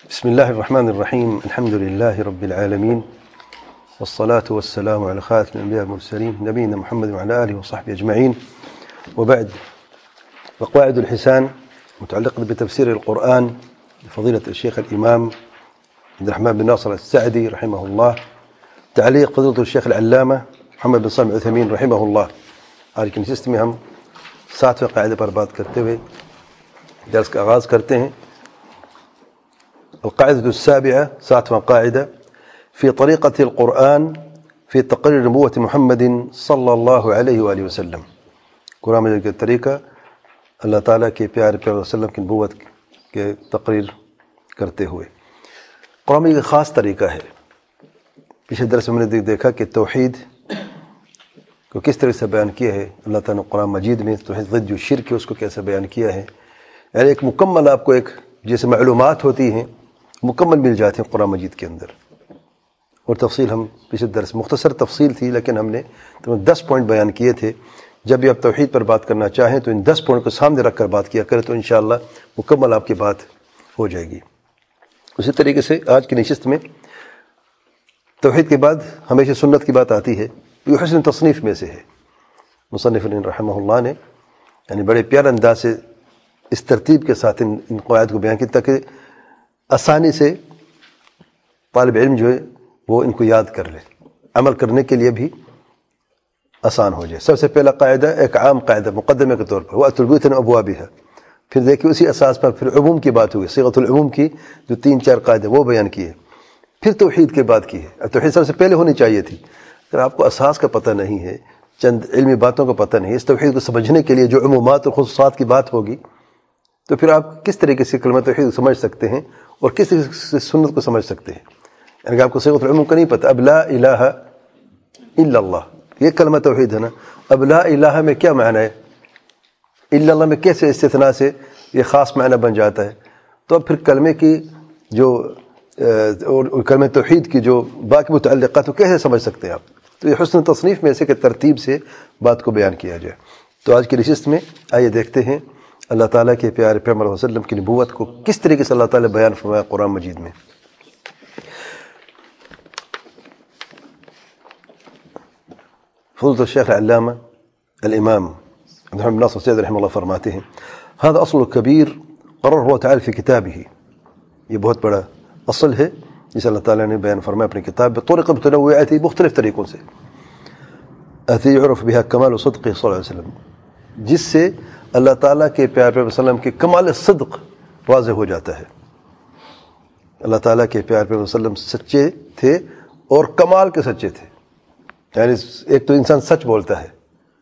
بسم الله الرحمن الرحيم. الحمد لله رب العالمين، والصلاة والسلام على خاتم الأنبياء والمرسلين نبينا محمد وعلى آله وصحبه أجمعين، وبعد. وقواعد الحسان متعلقة بتفسير القرآن لفضيلة الشيخ الإمام عبد الرحمن بن ناصر السعدي رحمه الله، تعليق فضيلة الشيخ العلامة محمد بن صالح العثيمين رحمه الله. آج کی نشست میں ہم 7ویں قاعدے پر بات کرتے ہوئے درس کا آغاز کرتے ہیں. القاعدة السابعة، 7واں قاعدہ، في طريقة القرآن في تقرير نبوة محمد صلی اللہ علیہ وآلہ وسلم. قرآن مجید کا طریقہ اللہ تعالیٰ کے پیارے پیغمبر صلی اللہ علیہ وسلم کی نبوت کے تقریر کرتے ہوئے. قرآن مجید کا خاص طریقہ ہے. پچھلے درس میں نے دیکھا کہ توحید کو کس طرح سے بیان کیا ہے اللہ تعالیٰ نے قرآن مجید میں. توحید ضد جو شرک ہے اس کو کیسے بیان کیا ہے. یعنی ایک مکمل آپ کو ایک جیسے معلومات ہوتی ہیں مکمل مل جاتی ہیں قرآن مجید کے اندر. اور تفصیل ہم پچھلے درس مختصر تفصیل تھی، لیکن ہم نے 10 پوائنٹ بیان کیے تھے. جب بھی آپ توحید پر بات کرنا چاہیں تو ان 10 پوائنٹ کو سامنے رکھ کر بات کیا کریں تو انشاءاللہ مکمل آپ کی بات ہو جائے گی. اسی طریقے سے آج کی نشست میں توحید کے بعد ہمیشہ سنت کی بات آتی ہے. یہ حسن تصنیف میں سے ہے. مصنف رحمہ اللہ نے یعنی بڑے پیارے انداز سے اس ترتیب کے ساتھ ان قواعد کو بیان کیا تاکہ آسانی سے طالب علم جو ہے وہ ان کو یاد کر لے، عمل کرنے کے لیے بھی آسان ہو جائے. سب سے پہلا قاعدہ ایک عام قاعدہ مقدمے کے طور پر وَأْتُوا الْبُيُوتَ مِنْ أَبْوَابِهَا. پھر دیکھیے اسی اساس پر پھر عموم کی بات ہوئی، صیغۃ العموم کی جو 3-4 قاعدے وہ بیان کیے. پھر توحید کے بعد کی ہے. توحید سب سے پہلے ہونی چاہیے تھی. اگر آپ کو اساس کا پتہ نہیں ہے، چند علمی باتوں کا پتہ نہیں ہے، اس توحید کو سمجھنے کے لیے جو عمومات اور خصوصات کی بات ہوگی تو پھر آپ کس طریقے سے کلمہ توحید کو سمجھ سکتے ہیں اور کس طریقے سے سنت کو سمجھ سکتے ہیں. یعنی کہ آپ کو صیغۃ العموم کا نہیں پتہ. اب لا الہ الا اللہ یہ کلمہ توحید ہے نا. اب لا الہ میں کیا معنی ہے، الا اللہ میں کیسے استثناء سے یہ خاص معنی بن جاتا ہے. تو اب پھر کلمے کی جو اور کلمہ توحید کی جو باقی متعلقات وہ کیسے سمجھ سکتے ہیں آپ. تو یہ حسن تصنیف میں سے کہ ترتیب سے بات کو بیان کیا جائے. تو آج کی نشست میں آئیے دیکھتے ہیں اللہ تعالیٰ کے پیارے پیغمبر صلی اللہ علیہ وسلم کی نبوت کو کس طریقے سے اللہ تعالیٰ بیان فرمایا قرآن مجید میں. فضیلۃ الشیخ علامہ الامام عبد الرحمن بن ناصر السعدی رحمہ اللہ فرماتے ہیں هذا اصل کبیر قرر هو تعالی فی کتابہ. یہ بہت بڑا اصل ہے جسے اللہ تعالیٰ نے بیان فرمایا اپنی کتاب بطرق متنوعۃ مختلف طریقوں سے. التي يعرف بها کمال صدق صلی اللہ علیہ وسلم، جس سے اللہ تعالیٰ کے پیارے پیغمبر صلی اللہ علیہ وسلم کے کمال صدق واضح ہو جاتا ہے. اللہ تعالیٰ کے پیارے پیغمبر صلی اللہ علیہ وسلم سچے تھے اور کمال کے سچے تھے. یعنی ایک تو انسان سچ بولتا ہے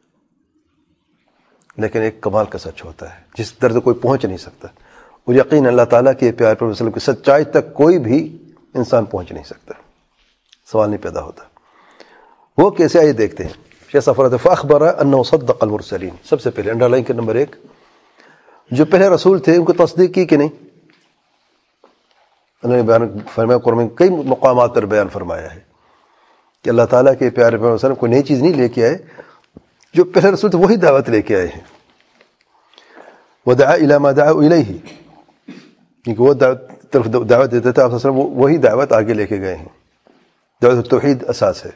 لیکن ایک کمال کا سچ ہوتا ہے جس درجے کوئی پہنچ نہیں سکتا. اور یقین اللہ تعالیٰ کے پیارے پیغمبر صلی اللہ علیہ وسلم کی سچائی تک کوئی بھی انسان پہنچ نہیں سکتا. سوال نہیں پیدا ہوتا. وہ کیسے آئیے دیکھتے ہیں. شیخ صفرت فاخبر انه صدق المرسلین. سب سے پہلے انڈر لائن کے نمبر 1 جو پہلے رسول تھے ان کو تصدیق کی کہ نہیں. انہوں نے بیان فرمایا قرآن میں کئی مقامات پر بیان فرمایا ہے کہ اللہ تعالیٰ کے پیارے پیغمبر صلی اللہ علیہ وسلم کوئی نئی چیز نہیں لے کے آئے، جو پہلے رسول تھے وہی دعوت لے کے آئے ہیں. ودعا الی ما دعوا الیہ، کیونکہ وہ طرف دعوت دیتا تھا آپ صلی اللہ علیہ وسلم، وہی دعوت آگے لے کے گئے ہیں. دعوت التوحید اساس ہے.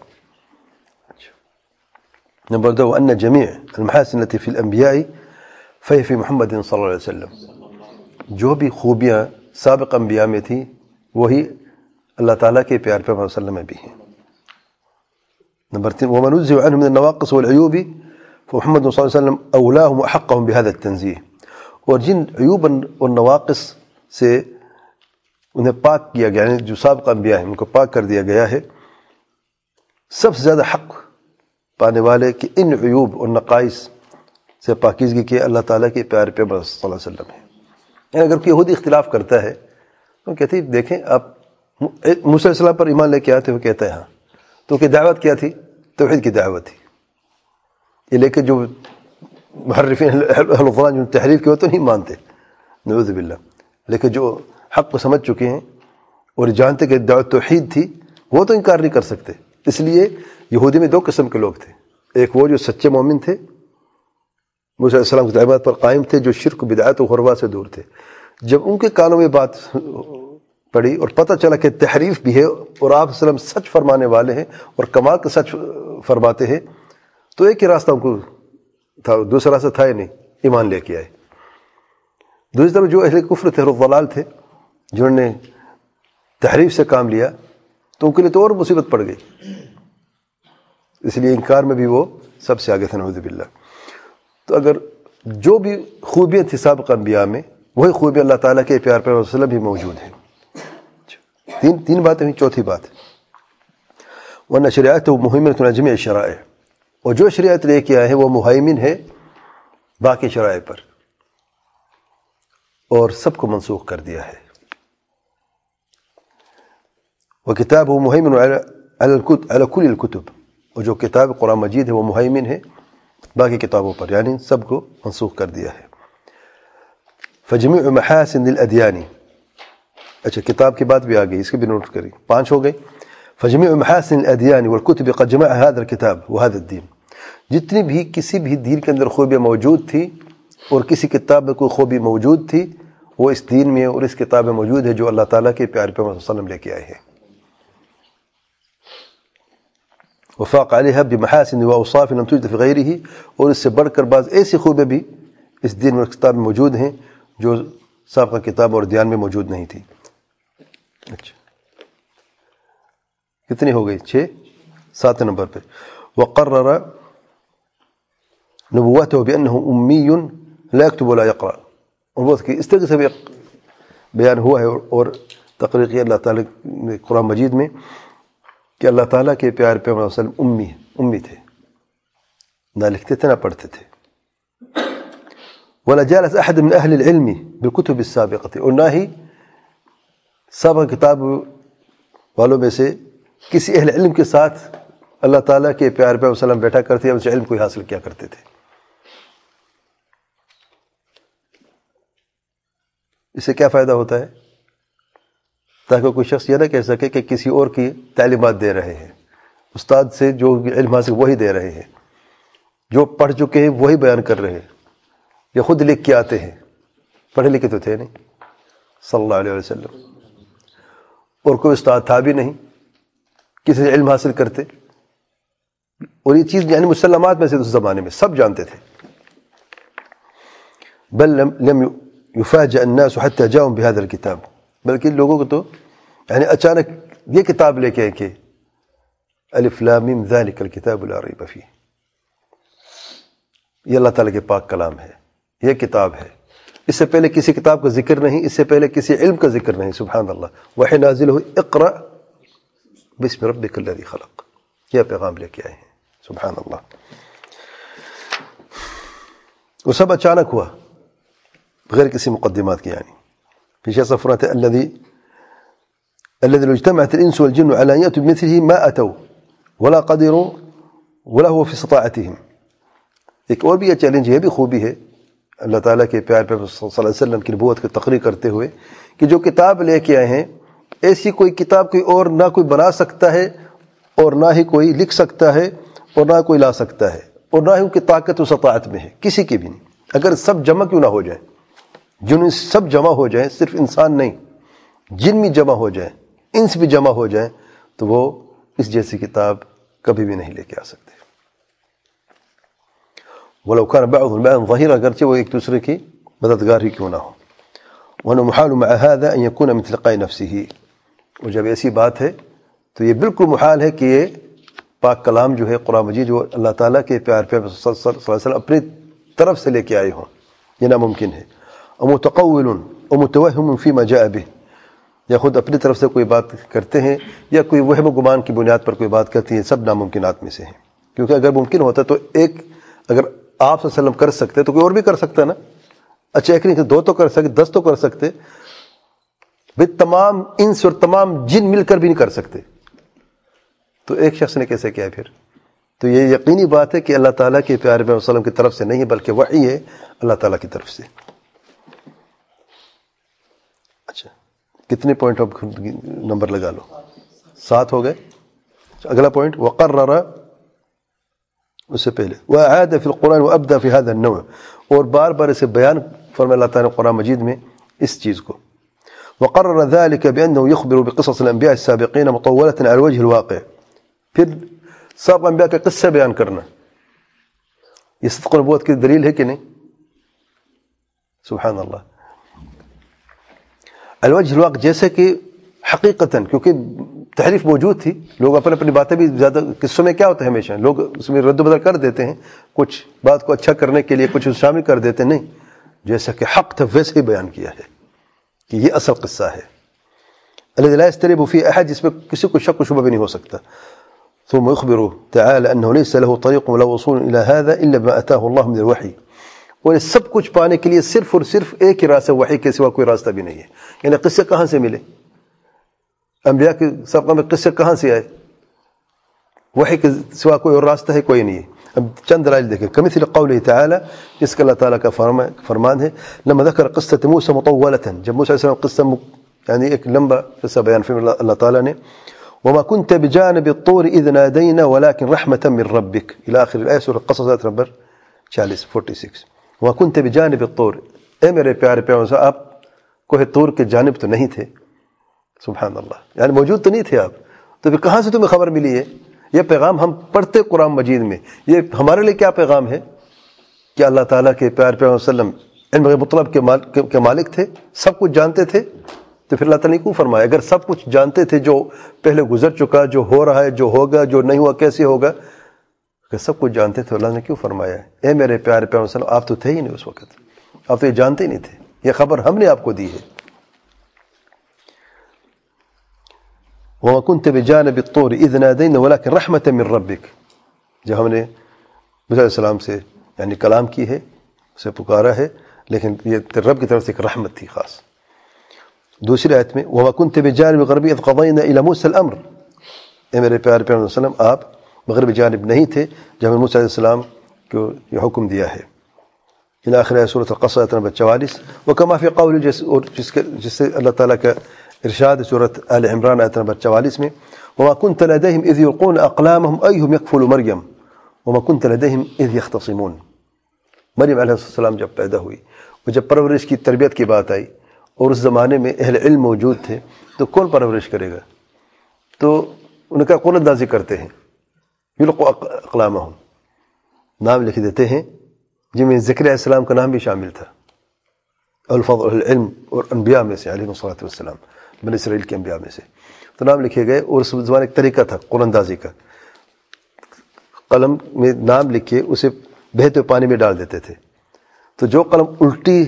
نمبر 2 ان جميع المحاسن التي في الانبیاء فهي في محمد صلی اللہ علیہ وسلم. جو بھی خوبیاں سابق انبیاء میں تھیں وہی اللہ تعالیٰ کے پیارے پیغمبر صلی اللہ علیہ وسلم میں بھی ہیں. نمبر 3 ومن نزه عنه من النواقص والعيوب فمحمد صلی اللہ علیہ وسلم اولاهم واحقهم بهذا التنزيه. اور جن عیوب اور نواقص سے انہیں پاک کیا گیا، یعنی جو سابق انبیاء ہیں ان کو پاک کر دیا گیا ہے، سب سے زیادہ حق پانے والے کہ ان عیوب اور نقائص سے پاکیزگی کے اللہ تعالیٰ کے پیارے پیغمبر صلی اللہ علیہ وسلم ہیں. یعنی اگر کوئی یہودی اختلاف کرتا ہے تو کہتے ہیں دیکھیں آپ موسیٰ علیہ السلام پر ایمان لے کے آتے وہ کہتا ہے ہاں، تو کہ دعوت کیا تھی؟ توحید کی دعوت تھی. یہ لیکن جو محرفین اہل القرآن جو تحریف کے وہ تو نہیں مانتے نعوذ باللہ، لیکن جو حق کو سمجھ چکے ہیں اور جانتے کہ دعوت توحید تھی وہ تو انکار نہیں کر سکتے. اس لیے یہودی میں 2 قسم کے لوگ تھے. ایک وہ جو سچے مومن تھے، موسیٰ علیہ السلام کی تعلیمات پر قائم تھے، جو شرک بدعات و غربا سے دور تھے. جب ان کے کانوں میں بات پڑھی اور پتہ چلا کہ تحریف بھی ہے اور آپ صلی اللہ علیہ وسلم سچ فرمانے والے ہیں اور کمال کا سچ فرماتے ہیں، تو ایک ہی راستہ ان کو تھا، دوسرا راستہ تھا ہی نہیں، ایمان لے کے آئے۔ دوسری طرف جو اہل کفر تھے اور ضلال تھے، جنہوں نے تحریف سے کام لیا، تو ان کے لیے تو اور مصیبت پڑ گئی، اس لیے انکار میں بھی وہ سب سے آگے تھے، نعوذ باللہ۔ تو اگر جو بھی خوبیاں تھیں سابق انبیاء میں، وہی خوبیاں اللہ تعالیٰ کے پیار پیغمبر صلی اللہ علیہ وسلم بھی موجود ہیں۔ تین باتیں ہوئی، چوتھی بات وَأَنَّ شَرِيعَتَهُ مُهَيْمِنَةٌ عَلَى جَمِيعِ الشَّرَائِعِ، اور جو شریعت لے کے آئے ہیں وہ مہیمن ہے باقی شرائع پر، اور سب کو منسوخ کر دیا ہے۔ وَكِتَابُهُ مُهَيْمِنٌ عَلَى كُلِّ الْكُتُبِ، اور جو کتاب قرآن مجید ہے وہ مہیمن ہے باقی کتابوں پر، یعنی سب کو منسوخ کر دیا ہے۔ فَجَمِيعُ مَحَاسِنِ الْأَدْيَانِ، اچھا کتاب کی بات بھی آ گئی، اس کی بھی نوٹ کری، 5 ہو گئی۔ فَجَمِيعُ مَحَاسِنِ الْأَدْيَانِ وَالْكُتُبِ قَدْ جَمَعَ هَذَا الْكِتَابُ وَهَذَا الدِّينُ، جتنی بھی کسی بھی دین کے اندر خوبیاں موجود تھی اور کسی کتاب میں کوئی خوبی موجود تھی، وہ اس دین میں اور اس کتاب میں موجود ہے جو اللہ تعالیٰ کے پیارے پیغمبر صلی اللہ علیہ وسلم لے کے آئے ہیں۔ وفاق علیہ بمحاسن واوصاف لم توجد فی غیرہ، اور اس سے بڑھ کر بعض ایسی خوبیاں بھی اس دین اور کتاب میں موجود ہیں جو سابقہ کتاب اور دیان میں موجود نہیں تھی۔ اچھا کتنی ہو گئی؟ 6۔ 7 نمبر پہ وقرر نبوته بأنه أمی لا يكتب ولا يقرأ، نبوت کی اس طریقے سے بھی بیان ہوا ہے اور تقریر کی اللہ تعالیٰ نے قرآن مجید میں کہ اللہ تعالیٰ کے پیارے پیغمبر صلی اللہ علیہ وسلم امی تھے، نہ لکھتے تھے نہ پڑھتے تھے۔ ولا جالس احد من اہل العلم بالکتب السابقة، اور نہ ہی سابق کتاب والوں میں سے کسی اہل علم کے ساتھ اللہ تعالیٰ کے پیارے پیغمبر صلی اللہ علیہ وسلم بیٹھا کرتے یا ان سے علم کوئی حاصل کیا کرتے تھے۔ اس سے کیا فائدہ ہوتا ہے؟ تاکہ کوئی شخص یہ نہ کہہ سکے کہ کسی اور کی تعلیمات دے رہے ہیں، استاد سے جو علم حاصل وہی دے رہے ہیں، جو پڑھ چکے ہیں وہی بیان کر رہے ہیں، یا خود لکھ کے آتے ہیں، پڑھے لکھے تو تھے نہیں صلی اللہ علیہ وسلم، اور کوئی استاد تھا بھی نہیں کسی سے علم حاصل کرتے، اور یہ چیز یعنی مسلمات میں سے اس زمانے میں سب جانتے تھے۔ بل لم يفاجأ الناس حتى جاءهم بهذا الكتاب، بلکہ لوگوں کو تو یعنی اچانک یہ کتاب لے کے آئے کہ الف لام میم ذلك الكتاب لا ریب فیہ، یہ اللہ تعالیٰ کے پاک کلام ہے، یہ کتاب ہے، اس سے پہلے کسی کتاب کا ذکر نہیں، اس سے پہلے کسی علم کا ذکر نہیں، سبحان اللہ۔ وحی نازل ہوئی اقرأ بسم ربک الذی خلق، یہ پیغام لے کے آئے ہیں، سبحان اللہ۔ وہ سب اچانک ہوا بغیر کسی مقدمات کے، یعنی پیچھے صفرات الذي لو اجتمعت الانس والجن على ان ياتوا بمثله ما اتوا ولا قدروا ولا هو في استطاعتهم۔ ایک اور بھی یہ چیلنج، یہ بھی خوبی ہے اللہ تعالیٰ کے پیارے پیغمبر صلی اللہ علیہ وسلم کی نبوت کی تقریر کرتے ہوئے کہ جو کتاب لے کے آئے ہیں ایسی کوئی کتاب کوئی اور نہ کوئی بنا سکتا ہے، اور نہ ہی کوئی لکھ سکتا ہے، اور نہ کوئی لا سکتا ہے، اور نہ ہی ان کی طاقت و استطاعت میں ہے، کسی کی بھی نہیں۔ اگر سب جمع کیوں نہ ہو جائیں، جن سب جمع ہو جائیں، صرف انسان نہیں، جن بھی جمع ہو جائیں، انس بھی جمع ہو جائیں، تو وہ اس جیسی کتاب کبھی بھی نہیں لے کے آ سکتے۔ وَلَوْ كَانَ بَعْضُهُمْ بَعْضًا ظَهِيرًا، اگرچہ وہ ایک دوسرے کی مددگار ہی کیوں نہ ہو۔ وَأَنَّهُ مُحَالٌ مَعَ هَذَا أَن يَكُونَ مِنْ تِلْقَاءِ نَفْسِهِ، اور جب ایسی بات ہے تو یہ بالکل محال ہے کہ یہ پاک کلام جو ہے قرآن مجید جو اللہ تعالیٰ کے پیارے پیغمبر صلی اللہ علیہ وسلم اپنی طرف سے لے کے آئے ہوں، یہ ناممکن ہے۔ وَمُتَقَوِّلٌ وَمُتَوَهِّمٌ فِي مَا جَاءَ بِهِ، یا خود اپنی طرف سے کوئی بات کرتے ہیں یا کوئی وہم و گمان کی بنیاد پر کوئی بات کرتی ہیں، سب ناممکنات میں سے ہیں۔ کیونکہ اگر ممکن ہوتا تو ایک، اگر آپ صلی اللہ علیہ وسلم کر سکتے تو کوئی اور بھی کر سکتا نا، اچھا ایک نہیں، 2 تو کر سکتے، 10 تو کر سکتے، بھئی تمام انس اور تمام جن مل کر بھی نہیں کر سکتے، تو ایک شخص نے کیسے کیا پھر؟ تو یہ یقینی بات ہے کہ اللہ تعالیٰ کے پیارے پیغمبر صلی اللہ علیہ وسلم کی طرف سے نہیں ہے، بلکہ وحی ہے اللہ تعالیٰ کی طرف سے۔ اچھا کتنے پوائنٹ اب نمبر لگا لو؟ 7 ہو گئے۔ اگلا پوائنٹ وقرر، اس سے پہلے وَأَعَادَ فِي الْقُرْآنِ وَأَبْدَى فِي هَذَا النَّوْعِ، اور بار بار اسے بیان فرمایا اللہ تعالیٰ نے قرآن مجید میں اس چیز کو۔ وقرر ذلك بأنه يخبر بقصص الأنبياء السابقين مطولة على الوجه الواقع. پھر سب انبیاء کا قصہ بیان کرنا یہ صدق نبوت کی دلیل ہے کہ نہیں؟ سبحان اللہ. الوجہ الواقع جیسے کہ حقیقتاً کیونکہ تحریف موجود تھی، لوگ اپنی اپنی باتیں بھی زیادہ قصوں میں کیا ہوتا ہے ہمیشہ لوگ اس میں رد و بدل کر دیتے ہیں، کچھ بات کو اچھا کرنے کے لیے کچھ شامل کر دیتے ہیں. نہیں، جیسا کہ حق تھا ویسے ہی بیان کیا ہے کہ یہ اصل قصہ ہے. الذي لا يستريب فيه أحد، جس میں کسی کو شک و شبہ بھی نہیں ہو سکتا. ثم يخبر تعالى أنه ليس له طريق ولا وصول إلى هذا إلا بما أتاه الله من الوحي. اور یہ سب کچھ پانے کے لیے صرف اور صرف ایک ہی راستہ، وحی کے سوا کوئی راستہ بھی نہیں ہے. یعنی قصے کہاں سے ملے؟ انبیاء کے سابقہ میں قصے کہاں سے آئے؟ وحی کے سوا کوئی اور راستہ ہے؟ کوئی نہیں ہے. اب چند دلائل دیکھیں. کمثل قوله تعالی، جس کا اللہ تعالیٰ کا فرمان ہے، لما ذکر قصة موسى مطولة، جب موسیٰ علیہ السلام قصہ یعنی ایک لمبا قصہ بیان فرمایا اللہ تعالیٰ نے. وما كنت بجانب الطور إذ نادينا ولكن رحمة من ربك إلى آخر الآية، سورة القصص آیت نمبر 46. وما كنت بجانب الطور، اے میرے پیارے پیغمبر آپ کوہ طور کے جانب تو نہیں تھے. سبحان اللہ، یعنی موجود تو نہیں تھے آپ، تو پھر کہاں سے تمہیں خبر ملی ہے؟ یہ پیغام ہم پڑھتے قرآن مجید میں، یہ ہمارے لیے کیا پیغام ہے کہ اللہ تعالیٰ کے پیارے پیغمبر صلی اللہ علیہ وسلم علم غیب مطلب کے مالک تھے، سب کچھ جانتے تھے. تو پھر اللہ تعالیٰ نے کیوں فرمایا اگر سب کچھ جانتے تھے جو پہلے گزر چکا، جو ہو رہا ہے، جو ہوگا، جو نہیں ہوا کیسے ہوگا، اگر سب کچھ جانتے تھے اللہ نے کیوں فرمایا اے میرے پیارے پیغمبر صلی اللہ علیہ وسلم آپ تو تھے ہی نہیں اس وقت، آپ تو یہ جانتے ہی نہیں تھے، یہ خبر ہم نے آپ کو دی ہے. وَمَا كُنْتَ بِجَانِبِ الطُّورِ إِذْ نَادَيْنَا وَلَكِنْ رَحْمَةً مِّن رَبِّكَ، جب ہم نے موسیٰ علیہ السلام سے یعنی کلام کی ہے، اسے پکارا ہے، لیکن یہ رب کی طرف سے ایک رحمت تھی خاص. دوسری آیت میں وَمَا كُنْتَ بِجَانِبِ الْغَرْبِ إِذْ قَضَيْنَا إِلَى مُوسَى الْأَمْرَ، اے میرے پیارے پیغمبر صلی اللہ علیہ وسلم آپ مغربی جانب نہیں تھے جب ہم موسیٰ علیہ السلام کو یہ حکم دیا ہے. الى آخر سورۃ القصص آیت نمبر 44. وکما فی قول، جس سے اللہ تعالیٰ کا ارشاد سورۃ آل عمران آیت نمبر 44 میں وما كنت لديهم اذ يلقون اقلامهم ايهم يكفل مريم وما كنت لديهم اذ يختصمون. مریم علیہ السلام جب پیدا ہوئی اور جب پرورش کی تربیت کی بات آئی اور اس زمانے میں اہل علم موجود تھے تو کون پرورش کرے گا؟ تو ان کا قول اندازی کرتے ہیں. یلقوا اقلامهم، نام لکھ دیتے ہیں جن میں ذکر علیہ السلام کا نام بھی شامل تھا، الفاظ العلم اور انبیاء میں سے علیہ الصلوۃ والسلام، بنی اسرائیل کے انبیاء میں سے تو نام لکھے گئے. اور اس زمانے ایک طریقہ تھا قول اندازی کا، قلم میں نام لکھے اسے بہتے پانی میں ڈال دیتے تھے، تو جو قلم الٹی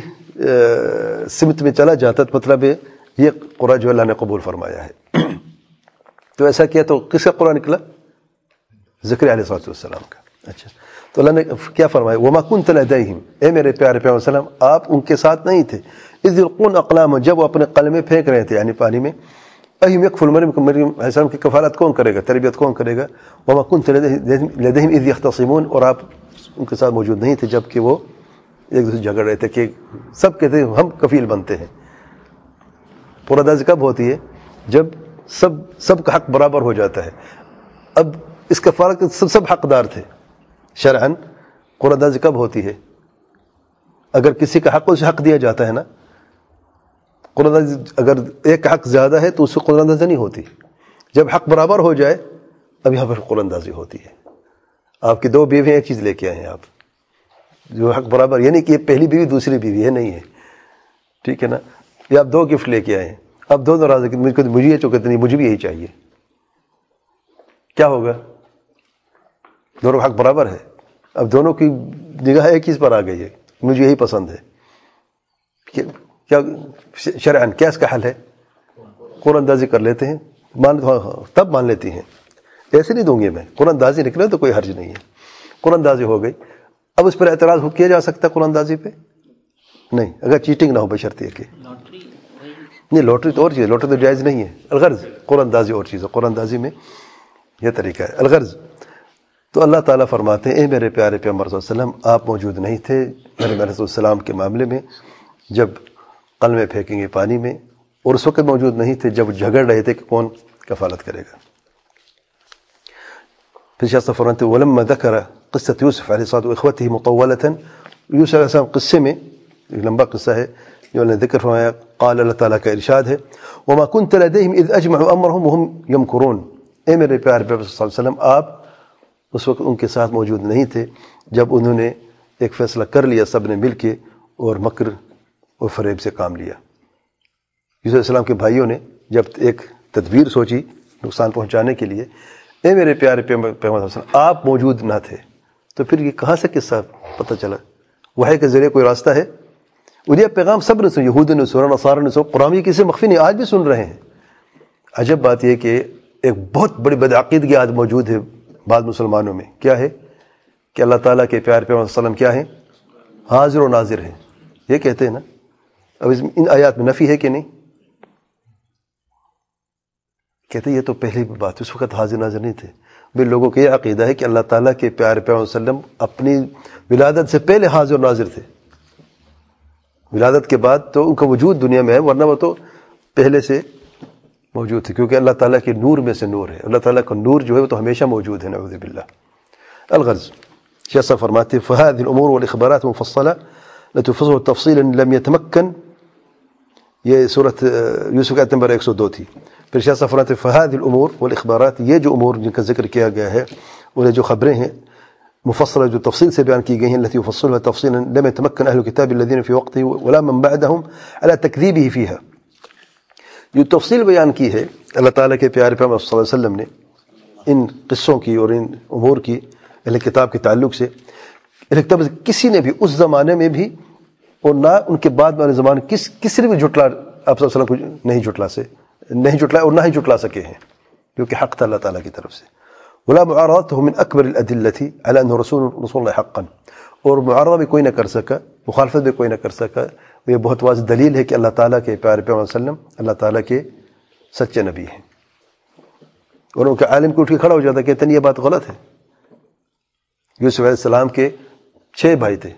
سمت میں چلا جاتا تو مطلب یہ قرآن جو اللہ نے قبول فرمایا ہے. تو ایسا کیا تو کس کا قرآن نکلا؟ ذکر علیہ السلام کا. اچھا، تو اللہ نے کیا فرمایا وما كنت لديهم، اے میرے پیارے پیغمبر صلی اللہ علیہ وسلم آپ ان کے ساتھ نہیں تھے. اذ يلقون اقلام، جب وہ اپنے قلمیں پھینک رہے تھے یعنی پانی میں. ايهم يكفل مریم، مریم علیہ السلام کی کفالت کون کرے گا، تربیت کون کرے گا؟ وما كنت لديهم اذ يختصمون، اور آپ ان کے ساتھ موجود نہیں تھے جب کہ وہ ایک دوسرے جھگڑ رہے تھے کہ سب کہتے ہیں ہم کفیل بنتے ہیں. پردازی کب ہوتی ہے؟ جب سب کا حق برابر ہو جاتا ہے. اب اس کفالت کے سب حقدار تھے شرعاً. قراندازی کب ہوتی ہے؟ اگر کسی کا حق اسے حق دیا جاتا ہے نا. قراندازی اگر ایک حق زیادہ ہے تو اس سے قراندازی نہیں ہوتی. جب حق برابر ہو جائے اب یہاں پر قراندازی ہوتی ہے. آپ کی دو بیوی ایک چیز لے کے آئے ہیں آپ، جو حق برابر، یعنی کہ یہ پہلی بیوی دوسری بیوی ہے نہیں ہے، ٹھیک ہے نا. یا آپ دو گفٹ لے کے آئے ہیں، اب دو ناراض ہے مجھے یہ چکت نہیں، مجھے بھی یہی چاہیے، کیا ہوگا؟ دونوں حق برابر ہے. اب دونوں کی نگاہ ایک چیز پر آ گئی ہے، مجھے یہی پسند ہے. کیا شرعاً کیا اس کا حل ہے؟ قرآن اندازی کر لیتے ہیں، تب مان لیتی ہیں. ایسے نہیں دوں گی میں، قرآن اندازی نکلے تو کوئی حرج نہیں ہے. قرآن اندازی ہو گئی، اب اس پر اعتراض کیا جا سکتا ہے قرآن اندازی پہ؟ نہیں، اگر چیٹنگ نہ ہو بشرط یہ کہ نہیں. لوٹری تو اور چیز ہے، لوٹری تو جائز نہیں ہے. الغرض قرآن اندازی اور چیز ہے. قرآن اندازی میں یہ طریقہ ہے الغرض. تو اللہ تعالیٰ فرماتے ہیں اے میرے پیارے پیغمبر صلی اللہ علیہ وسلم آپ موجود نہیں تھے مریم علیہ السلام کے معاملے میں جب قلمیں پھینکیں گے پانی میں، اور اس وقت موجود نہیں تھے جب جھگڑ رہے تھے کہ کون کفالت کرے گا. پھر شاہ صاحب فرماتے ہیں ولما ذکر قصۃ یوسف علیہ الصلوۃ واخوته مطولۃ، یوسف علیہ السلام قصے میں ایک لمبا قصہ ہے جو نے ذکر فرمایا قال اللہ تعالیٰ کا ارشاد ہے وما كنت لديهم اذ اجمعوا امرهم وهم يمكرون، اے میرے پیارے پیغمبر صلی اللہ علیہ وسلم آپ اس وقت ان کے ساتھ موجود نہیں تھے جب انہوں نے ایک فیصلہ کر لیا سب نے مل کے اور مکر اور فریب سے کام لیا۔ یوسف علیہ السلام کے بھائیوں نے جب ایک تدبیر سوچی نقصان پہنچانے کے لیے، اے میرے پیارے پیغمبر صلی اللہ علیہ وسلم آپ موجود نہ تھے، تو پھر یہ کہاں سے قصہ پتہ چلا؟ وحی کے ذریعے کوئی راستہ ہے؟ اور یہ پیغام سب نے سنا، یہود نے سنا، نصارہ نے سنا، قرآن یہ کسی مخفی نہیں، آج بھی سن رہے ہیں۔ عجب بات یہ کہ ایک بہت بڑی بدعقیدگی آج موجود ہے بعض مسلمانوں میں، کیا ہے کہ اللہ تعالیٰ کے پیارے پیغمبر صلی اللہ علیہ وسلم کیا ہیں؟ حاضر و ناظر ہیں، یہ کہتے ہیں نا۔ اب ان آیات میں نفی ہے کہ نہیں؟ کہتے ہیں یہ تو پہلی بات، اس وقت حاضر ناظر نہیں تھے۔ بھی لوگوں کا یہ عقیدہ ہے کہ اللہ تعالیٰ کے پیارے پیغمبر صلی اللہ علیہ وسلم اپنی ولادت سے پہلے حاضر و ناظر تھے، ولادت کے بعد تو ان کا وجود دنیا میں ہے، ورنہ وہ تو پہلے سے موجود تھے، کیونکہ اللہ تعالیٰ کے نور میں سے نور ہے، اللہ تعالیٰ کا نور جو ہے وہ تو ہمیشہ موجود ہے، نعوذ باللہ۔ الغرض شیخ صاحب فرماتے ہیں فهذه الامور والاخبارات مفصله لتفصل تفصيلا لم يتمكن، یہ سورۃ یوسف کا آیت نمبر 102 تھی۔ پھر شیخ صاحب فرماتے ہیں فهذه الامور والاخبارات، یہ جو امور جن کا ذکر کیا گیا ہے اور یہ جو خبریں ہیں مفصلہ جو تفصیل سے بیان کی گئی ہیں، التي يفصلها تفصيلا لم يتمكن اهل الكتاب الذين في وقته ولا من بعدهم على تكذيبه فيها، جو تفصیل بیان کی ہے اللہ تعالیٰ کے پیارے پیغمبر صلی اللہ علیہ وسلم نے ان قصوں کی اور ان امور کی اہل کتاب کے تعلق سے، اہل کتاب سے کسی نے بھی اس زمانے میں بھی اور نہ ان کے بعد والے زمانے کسی نے بھی جھٹلا آپ صلی اللہ علیہ وسلم کو نہیں جھٹلا اور نہ ہی جھٹلا سکے ہیں، کیونکہ حق تھا اللہ تعالیٰ کی طرف سے۔ ولا معارضته من اکبر الادلة على انه رسول اللہ حقا، اور معارضہ بھی کوئی نہ کر سکا، مخالفت بھی کوئی نہ کر سکا، یہ بہت واضح دلیل ہے کہ اللہ تعالیٰ کے پیارے پیغمبر صلی اللہ علیہ وسلم اللہ تعالیٰ کے سچے نبی ہیں۔ اور ان کے عالم کو اٹھ کے کھڑا ہو جاتا کہتے ہیں یہ بات غلط ہے۔ یوسف علیہ السلام کے 6 بھائی تھے،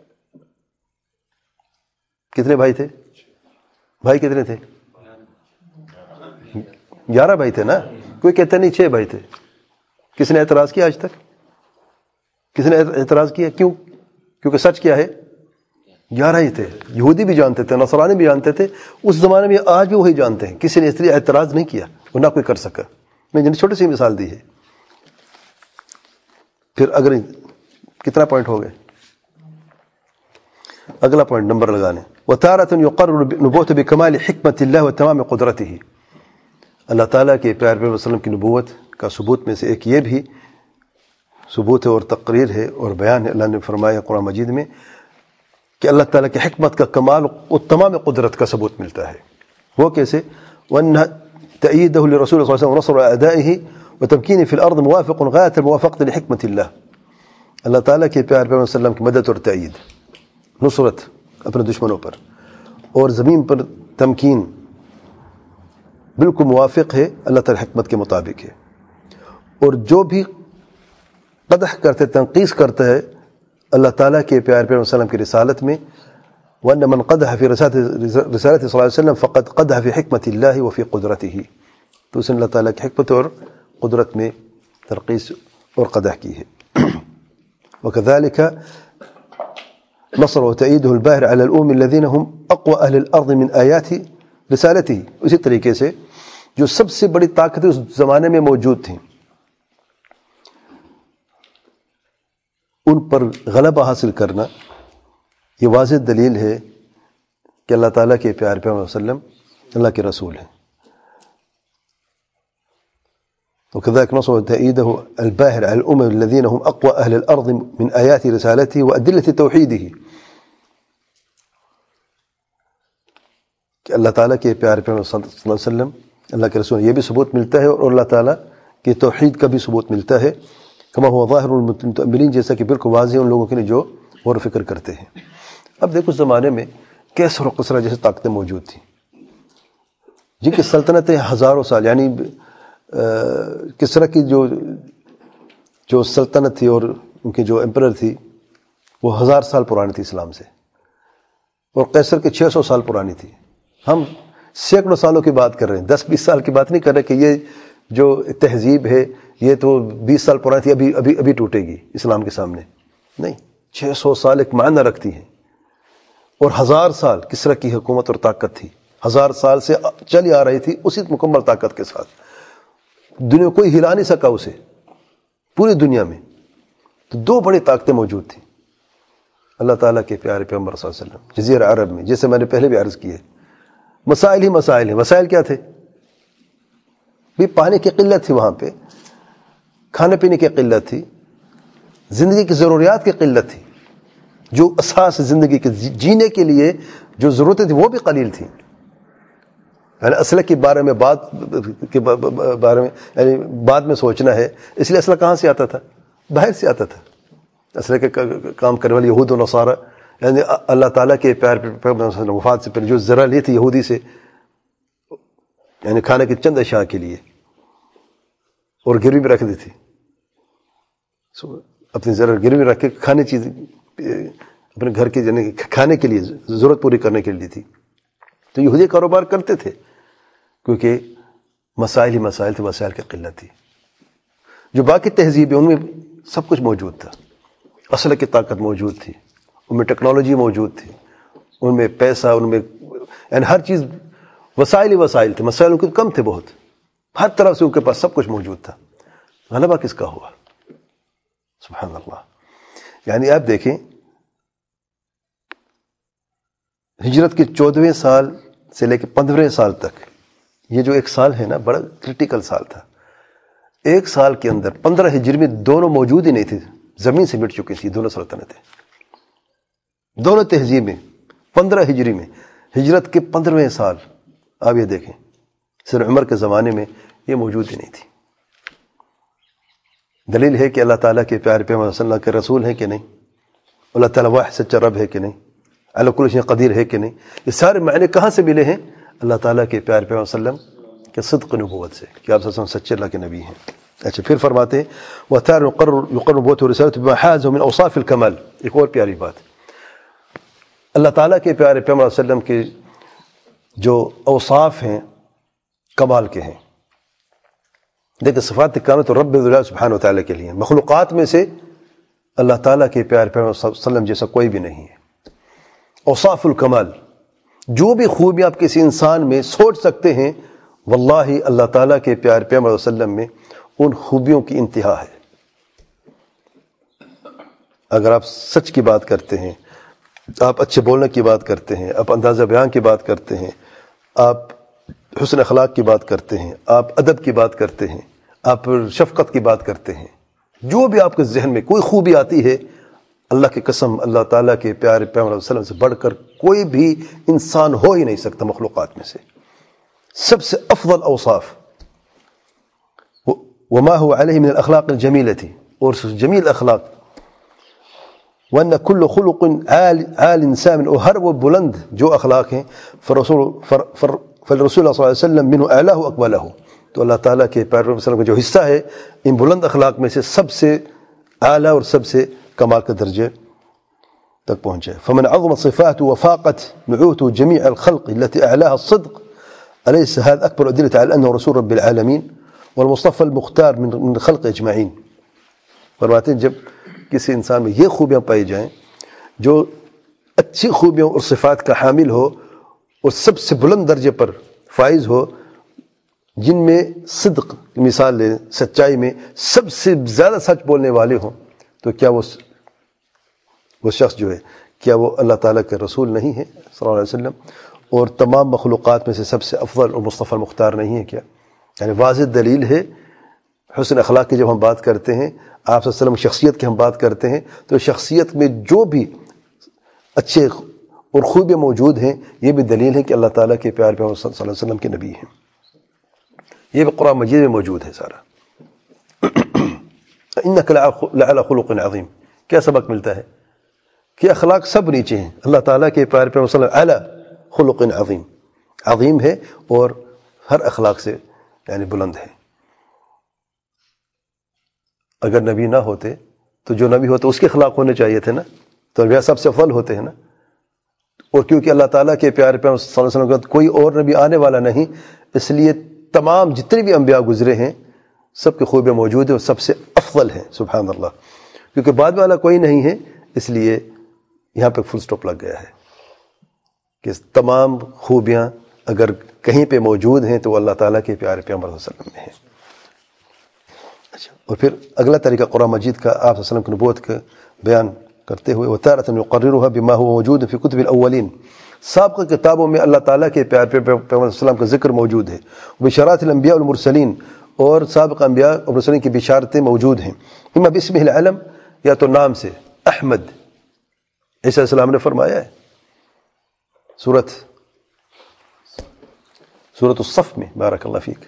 کتنے بھائی تھے؟ بھائی کتنے تھے؟ 11 بھائی تھے نا، کوئی کہتا نہیں 6 بھائی تھے۔ کس نے اعتراض کیا آج تک؟ کس نے اعتراض کیا؟ کیوں؟ کیونکہ سچ کیا ہے 11 ہی تھے۔ یہودی بھی جانتے تھے، نصرانی بھی جانتے تھے اس زمانے میں، آج بھی وہی جانتے ہیں، کسی نے اس لیے اعتراض نہیں کیا اور نہ کوئی کر سکا۔ میں نے چھوٹی سی مثال دی ہے۔ پھر اگر کتنا پوائنٹ ہو گئے؟ اگلا پوائنٹ نمبر لگانے، وَتَارَةٌ يُقَرُّ نُبُوَّةُ بِكَمَالِ حِكْمَةِ اللَّهِ وَتَمَامِ قُدْرَتِهِ، اللہ تعالیٰ کے پیارے پیغمبر صلی اللہ علیہ وسلم کی نبوت کا ثبوت میں سے ایک یہ بھی ثبوت ہے اور تقریر ہے اور بیان ہے، اللہ نے فرمایا قرآن مجید میں کہ اللہ تعالیٰ کی حکمت کا کمال اور تمام قدرت کا ثبوت ملتا ہے۔ وہ کیسے؟ وَأَنَّ تَأْيِيدَهُ لِرَسُولِ صلی اللہ علیہ وسلم وَنَصْرُ أَعْدَائِهِ وَتَمْكِينِهِ فِي الْأَرْضِ مُوَافِقٌ غَايَةَ الْمُوَافَقَةِ لِحِكْمَةِ اللَّهِ، اللہ تعالیٰ کے پیارے پیغمبر صلی اللہ علیہ وسلم کی مدد اور تائید، نصرت اپنے دشمنوں پر، اور زمین پر تمکین بالکل موافق ہے، اللہ تعالیٰ حکمت کے مطابق ہے۔ اور جو بھی قدح کرتے تنقیص کرتا ہے اللہ تعالیٰ کے پیارے پیغمبر صلی اللہ علیہ وسلم کی رسالت میں، وَأَنَّ مَنْ قَدَحَ فِي رِسَالَتِ صلی اللہ علیہ وسلم فَقَدْ قَدَحَ فِي حِكْمَةِ اللَّهِ وَفِي قُدْرَتِهِ، تو اس نے اللہ تعالیٰ کی حکمت اور قدرت میں تنقیص اور قدح کی ہے۔ وَكَذَلِكَ نَصْرُ وَتَأْيِيدُهُ الْبَاهِرُ عَلَى الْأُمَمِ الَّذِينَ هُمْ أَقْوَى أَهْلِ الْأَرْضِ مِنْ آيَاتِ رسالته، اسی طریقے سے جو سب سے بڑی طاقتیں اس زمانے میں موجود تھیں ان پر غلبہ حاصل کرنا، یہ واضح دلیل ہے کہ اللہ تعالیٰ کے پیارے پیغمبر صلی اللہ علیہ وسلم اللہ کے رسول ہیں۔ وكذلك نصر وتأييده الباهر على الأمم الذين هم أقوى أهل الأرض من آيات رسالته وأدلة توحيده، کہ اللہ تعالیٰ کے پیارے پیغمبر صلی اللہ علیہ وسلم اللہ کے رسول، یہ بھی ثبوت ملتا ہے اور اللہ تعالیٰ کی توحید کا بھی ثبوت ملتا ہے، کما ہوا ظاہر المتأملین، جیسا کہ بالکل واضح ان لوگوں کے لیے جو غور و فکر کرتے ہیں۔ اب دیکھو اس زمانے میں کیسر و قسرہ جیسے طاقتیں موجود تھیں، جن کی سلطنتیں ہزاروں سال، یعنی کسرا کی جو سلطنت تھی اور ان کی جو امپرر تھی وہ 1000 سال پرانی تھی اسلام سے، اور قیصر کے 600 سال پرانی تھی۔ ہم سینکڑوں سالوں کی بات کر رہے ہیں، 10-20 سال کی بات نہیں کر رہے کہ یہ جو تہذیب ہے یہ تو 20 سال پرانی تھی، ابھی ٹوٹے گی اسلام کے سامنے، نہیں، 600 سال ایک معنی رکھتی ہیں، اور 1000 سال کسرا کی حکومت اور طاقت تھی، 1000 سال سے چلی آ رہی تھی اسی مکمل طاقت کے ساتھ. دنیا کوئی ہلا نہیں سکا اسے پوری دنیا میں. تو 2 بڑی طاقتیں موجود تھیں اللہ تعالیٰ کے پیارے پیغمبر صلی اللہ علیہ وسلم جزیرہ عرب میں. جیسے میں نے پہلے بھی عرض کی ہے، مسائل ہی مسائل ہیں. مسائل کیا تھے؟ بھی پانی کی قلت تھی وہاں پہ، کھانے پینے کی قلت تھی، زندگی کی ضروریات کی قلت تھی. جو اساس زندگی کے جینے کے لیے جو ضرورتیں تھیں وہ بھی قلیل تھیں. یعنی اسلحے کے بارے میں یعنی بعد میں سوچنا ہے. اس لیے اسلحہ کہاں سے آتا تھا؟ باہر سے آتا تھا. اسلحے کے کام کرنے والے یہود و نصارہ، یعنی اللہ تعالیٰ کے پیغمبر وفات سے پہلے جو ذرا لی تھی یہودی سے، یعنی کھانے کے چند اشیاء کے لیے، اور گروی میں رکھ دی تھی. اپنی ذرا گروی رکھ کے کھانے چیز اپنے گھر کے یعنی کھانے کے لیے ضرورت پوری کرنے کے لیے تھی. تو یہودی کاروبار کرتے تھے کیونکہ مسائل ہی مسائل تھے، وسائل کی قلت تھی. جو باقی تہذیب ان میں سب کچھ موجود تھا. اسلحے کی طاقت موجود تھی، ان میں ٹیکنالوجی موجود تھی، ان میں پیسہ، ان میں یعنی ہر چیز وسائل ہی وسائل تھے. مسائل ان کے کم تھے بہت، ہر طرف سے ان کے پاس سب کچھ موجود تھا. غلبہ کس کا ہوا؟ سبحان اللہ. یعنی آپ دیکھیں ہجرت کے 14ویں سال سے لے کے 15ویں سال تک یہ جو 1 سال ہے نا بڑا کرٹیکل سال تھا. 1 سال کے اندر 15 ہجری میں دونوں موجود ہی نہیں تھے، زمین سے مٹ چکی تھی دونوں سلطنتیں، دونوں تہذیبیں. 15 ہجری میں ہجرت کے 15ویں سال آپ یہ دیکھیں، سر عمر کے زمانے میں یہ موجود ہی نہیں تھی. دلیل ہے کہ اللہ تعالیٰ کے پیارے پیغمبر صلی اللہ علیہ وسلم کے رسول ہیں کہ نہیں، اللہ تعالیٰ واحد سچا رب ہے کہ نہیں، اللہ کل شیء قدیر ہے کہ نہیں. یہ سارے معنی کہاں سے ملے ہیں؟ اللہ تعالیٰ کے پیارے پیغمبر صلی اللہ علیہ وسلم کے صدق نبوت سے کہ آپ صلی اللہ علیہ وسلم سچے اللہ کے نبی ہیں. اچھا پھر فرماتے ہیں وَتَارٌ يُقَرُّ نُبُوَّتُهُ وَرِسَالَتُهُ بِمَا حَازَهُ مِنْ أَوْصَافِ الْكَمَالِ. ایک اور پیاری بات، اللہ تعالیٰ کے پیارے پیغمبر صلی اللہ علیہ وسلم کے جو اوصاف ہیں کمال کے ہیں. دیکھیں صفات کاملہ تو رب العزت سبحانہ وتعالیٰ کے لیے، مخلوقات میں سے اللہ تعالیٰ کے پیارے پیغمبر صلی اللہ علیہ وسلم جیسا کوئی بھی نہیں ہے. اوصاف الکمال، جو بھی خوبیاں آپ کسی انسان میں سوچ سکتے ہیں، واللہ اللہ تعالیٰ کے پیارے پیغمبر صلی اللہ علیہ وسلم میں ان خوبیوں کی انتہا ہے. اگر آپ سچ کی بات کرتے ہیں، آپ اچھے بولنے کی بات کرتے ہیں، آپ اندازہ بیان کی بات کرتے ہیں، آپ حسن اخلاق کی بات کرتے ہیں، آپ ادب کی بات کرتے ہیں، آپ شفقت کی بات کرتے ہیں، جو بھی آپ کے ذہن میں کوئی خوبی آتی ہے، اللہ کی قسم اللہ تعالیٰ کے پیارے پیغمبر صلی اللہ علیہ وسلم سے بڑھ کر کوئی بھی انسان ہو ہی نہیں سکتا مخلوقات میں سے. سب سے افضل اوصاف وما هو عليه من الاخلاق الجميله، اور جمیل اخلاق، وان كل خلق عال سام، اور ہر وہ بلند جو اخلاق ہیں فالرسول صلی اللہ علیہ وسلم منه اعلاه واقبله. تو اللہ تعالیٰ کے پیارے پیغمبر صلی اللہ علیہ وسلم کا جو حصہ ہے ان بلند اخلاق میں سے سب سے اعلیٰ اور سب سے کمال کے درجے تک پہنچے. فمن عظمت صفاته وفاقت نعوته جميع الخلق التي اعلاها الصدق أليس هذا أكبر أدلة على أنه رسول رب العالمين والمصطفى المختار من خلق اجمعین. فرماتے ہیں جب کسی انسان میں یہ خوبیاں پائی جائیں جو اچھی خوبیوں اور صفات کا حامل ہو اور سب سے بلند درجے پر فائز ہو، جن میں صدق مثال لیں، سچائی میں سب سے زیادہ سچ بولنے والے ہوں، تو کیا وہ شخص جو ہے کیا وہ اللہ تعالیٰ کے رسول نہیں ہے صلی اللہ علیہ وسلم، اور تمام مخلوقات میں سے سب سے افضل اور مصطفی مختار نہیں ہے کیا؟ یعنی واضح دلیل ہے. حسن اخلاق کی جب ہم بات کرتے ہیں، آپ صلی اللہ علیہ وسلم شخصیت کی ہم بات کرتے ہیں، تو شخصیت میں جو بھی اچھے اور خوبیاں موجود ہیں یہ بھی دلیل ہے کہ اللہ تعالیٰ کے پیارے پیغمبر صلی اللہ علیہ وسلم کے نبی ہیں. یہ بھی قرآن مجید میں موجود ہے سارا. انک لعلی خلق عظیم. کیا سبق ملتا ہے کہ اخلاق سب نیچے ہیں، اللہ تعالیٰ کے پیارے پیغمبر صلی اللہ علیہ وسلم اعلی خلق عظیم، عظیم ہے اور ہر اخلاق سے یعنی بلند ہے. اگر نبی نہ ہوتے تو جو نبی ہوتے اس کے اخلاق ہونے چاہیے تھے نا، تو انبیاء سب سے افضل ہوتے ہیں نا. اور کیونکہ اللہ تعالیٰ کے پیارے پیغمبر صلی اللہ علیہ وسلم کے بعد کوئی اور نبی آنے والا نہیں، اس لیے تمام جتنے بھی انبیاء گزرے ہیں سب کی خوبیاں موجود ہیں اور سب سے افضل ہیں. سبحان اللہ. کیونکہ بعد والا کوئی نہیں ہے، اس لیے یہاں پہ فل سٹاپ لگ گیا ہے کہ تمام خوبیاں اگر کہیں پہ موجود ہیں تو وہ اللہ تعالیٰ کے پیارے پیغمبر صلی اللہ علیہ وسلم میں ہیں. اچھا، اور پھر اگلا طریقہ قرآن مجید کا آپ صلی اللہ علیہ وسلم کی نبوت کا بیان کرتے ہوئے وَتَارَةً يُقَرِّرُهَا بِمَا هُوَ موجود فی کتب الاولین، سابقہ کتابوں میں اللہ تعالیٰ کے پیارے پیغمبر صلی اللہ علیہ وسلم کا ذکر موجود ہے. بشارات الانبیاء والمرسلین، اور سابق انبیاء اور مرسلین کی بشارتیں موجود ہیں. اما باسمہ العلم، یا تو نام سے، احمد عیسیٰ علیہ السلام نے فرمایا ہے سورۃ الصف میں، بارک اللہ فیک،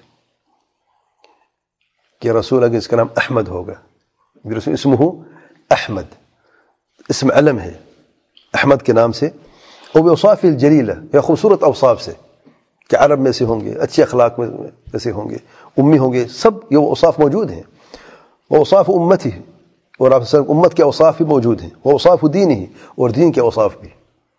کہ رسول اگر اس کا نام احمد ہوگا، رسول اسمہ احمد، اسم علم ہے احمد کے نام سے. اور اوصاف الجلیلہ، یا خوبصورت اوصاف سے، کہ عرب میں سے ہوں گے، اچھے اخلاق میں سے ہوں گے، امی ہوں گے، سب یہ اوصاف موجود ہیں. وہ اوصاف امت ہی، اور آپ امت کے اوصاف بھی موجود ہیں. وہ اوصاف دین ہی، اور دین کے اوصاف بھی.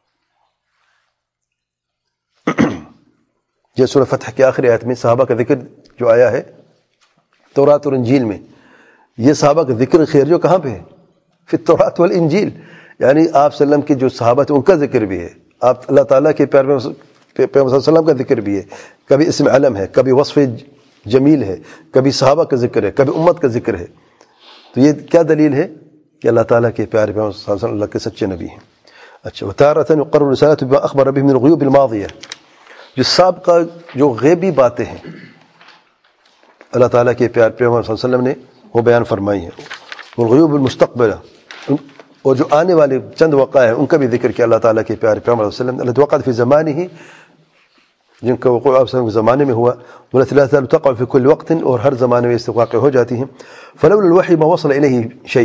یہ سورہ فتح کے آخری آیت میں صحابہ کا ذکر جو آیا ہے تورات اور انجیل میں، یہ صحابہ کا ذکر خیر جو کہاں پہ ہے؟ فی التورات والانجیل. یعنی آپ صلی اللہ علیہ وسلم کے جو صحابہ تھے ان کا ذکر بھی ہے، آپ اللہ تعالیٰ کے پیغمبر صلی اللہ علیہ وسلم کا ذکر بھی ہے. کبھی اسم علم ہے، کبھی وصف جمیل ہے، کبھی صحابہ کا ذکر ہے، کبھی امت کا ذکر ہے. تو یہ کیا دلیل ہے کہ اللہ تعالیٰ کے پیارے پیغمبر صلی اللہ علیہ وسلم اللہ کے سچے نبی ہیں. اچھا، وَتَارَةً يُقَرِّرُ رِسَالَتُهُ بِمَا أَخْبَرَ بِهِ مِنَ الْغُيُوبِ الْمَاضِيَةِ، جو سابقہ جو غیبی باتیں ہیں اللہ تعالیٰ کے پیارے پیغمبر صلی اللہ علیہ وسلم نے وہ بیان فرمائی ہیں. والغیوب المستقبلہ، اور جو آنے والے چند وقائع ہیں ان کا بھی ذکر کیا اللہ تعالیٰ کے پیارے پیغمبر صلی اللہ علیہ وسلم التي وقعت فی زمانہ، جن کا وقوع آپ صلی اللہ علیہ وسلم کے زمانے میں ہوا. والتي لا تزال تقع فی کل وقت، اور ہر زمانے میں اس سے واقع ہو جاتی ہیں. فلولا الوحی ما وصل الیہ شیء،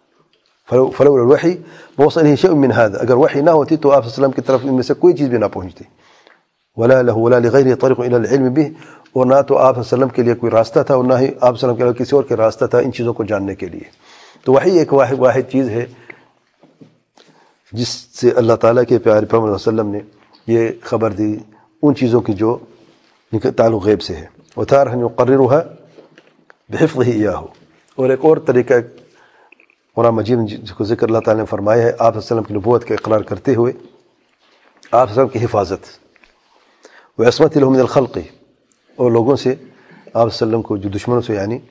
فلولا الوحی ما وصل الیہ شیء من هذا، اگر وحی نہ ہوتی تو آپ صلی اللہ علیہ وسلم کی طرف ان میں سے کوئی چیز بھی نہ پہنچتی. ولا له ولا لغیرہ طریق الی العلم به، اور نہ تو آپ صلی اللہ علیہ وسلم کے لیے کوئی راستہ تھا، اور نہ ہی آپ صلی اللہ علیہ وسلم کے لیے کسی اور کے راستہ تھا ان چیزوں کو جاننے کے لیے. تو وحی ایک واحد چیز ہے جس سے اللہ تعالیٰ کے پیارے پیغمبر صلی اللہ علیہ وسلم نے یہ خبر دی ان چیزوں کی جو تعلق غیب سے ہے. وَتَارَةً يُقَرِّرُهَا بِحِفْظِهِ إِيَّاهُ، اور ایک اور طریقہ قرآن مجید جس کو ذکر اللہ تعالیٰ نے فرمایا ہے آپ صلی اللہ علیہ وسلم کی نبوت کا اقرار کرتے ہوئے آپ صلی اللہ علیہ وسلم کی حفاظت، وَعِصْمَتِ لَهُ مِنَ الْخَلْقِ، اور لوگوں سے آپ صلی اللہ علیہ وسلم کو جو دشمنوں سے یعنی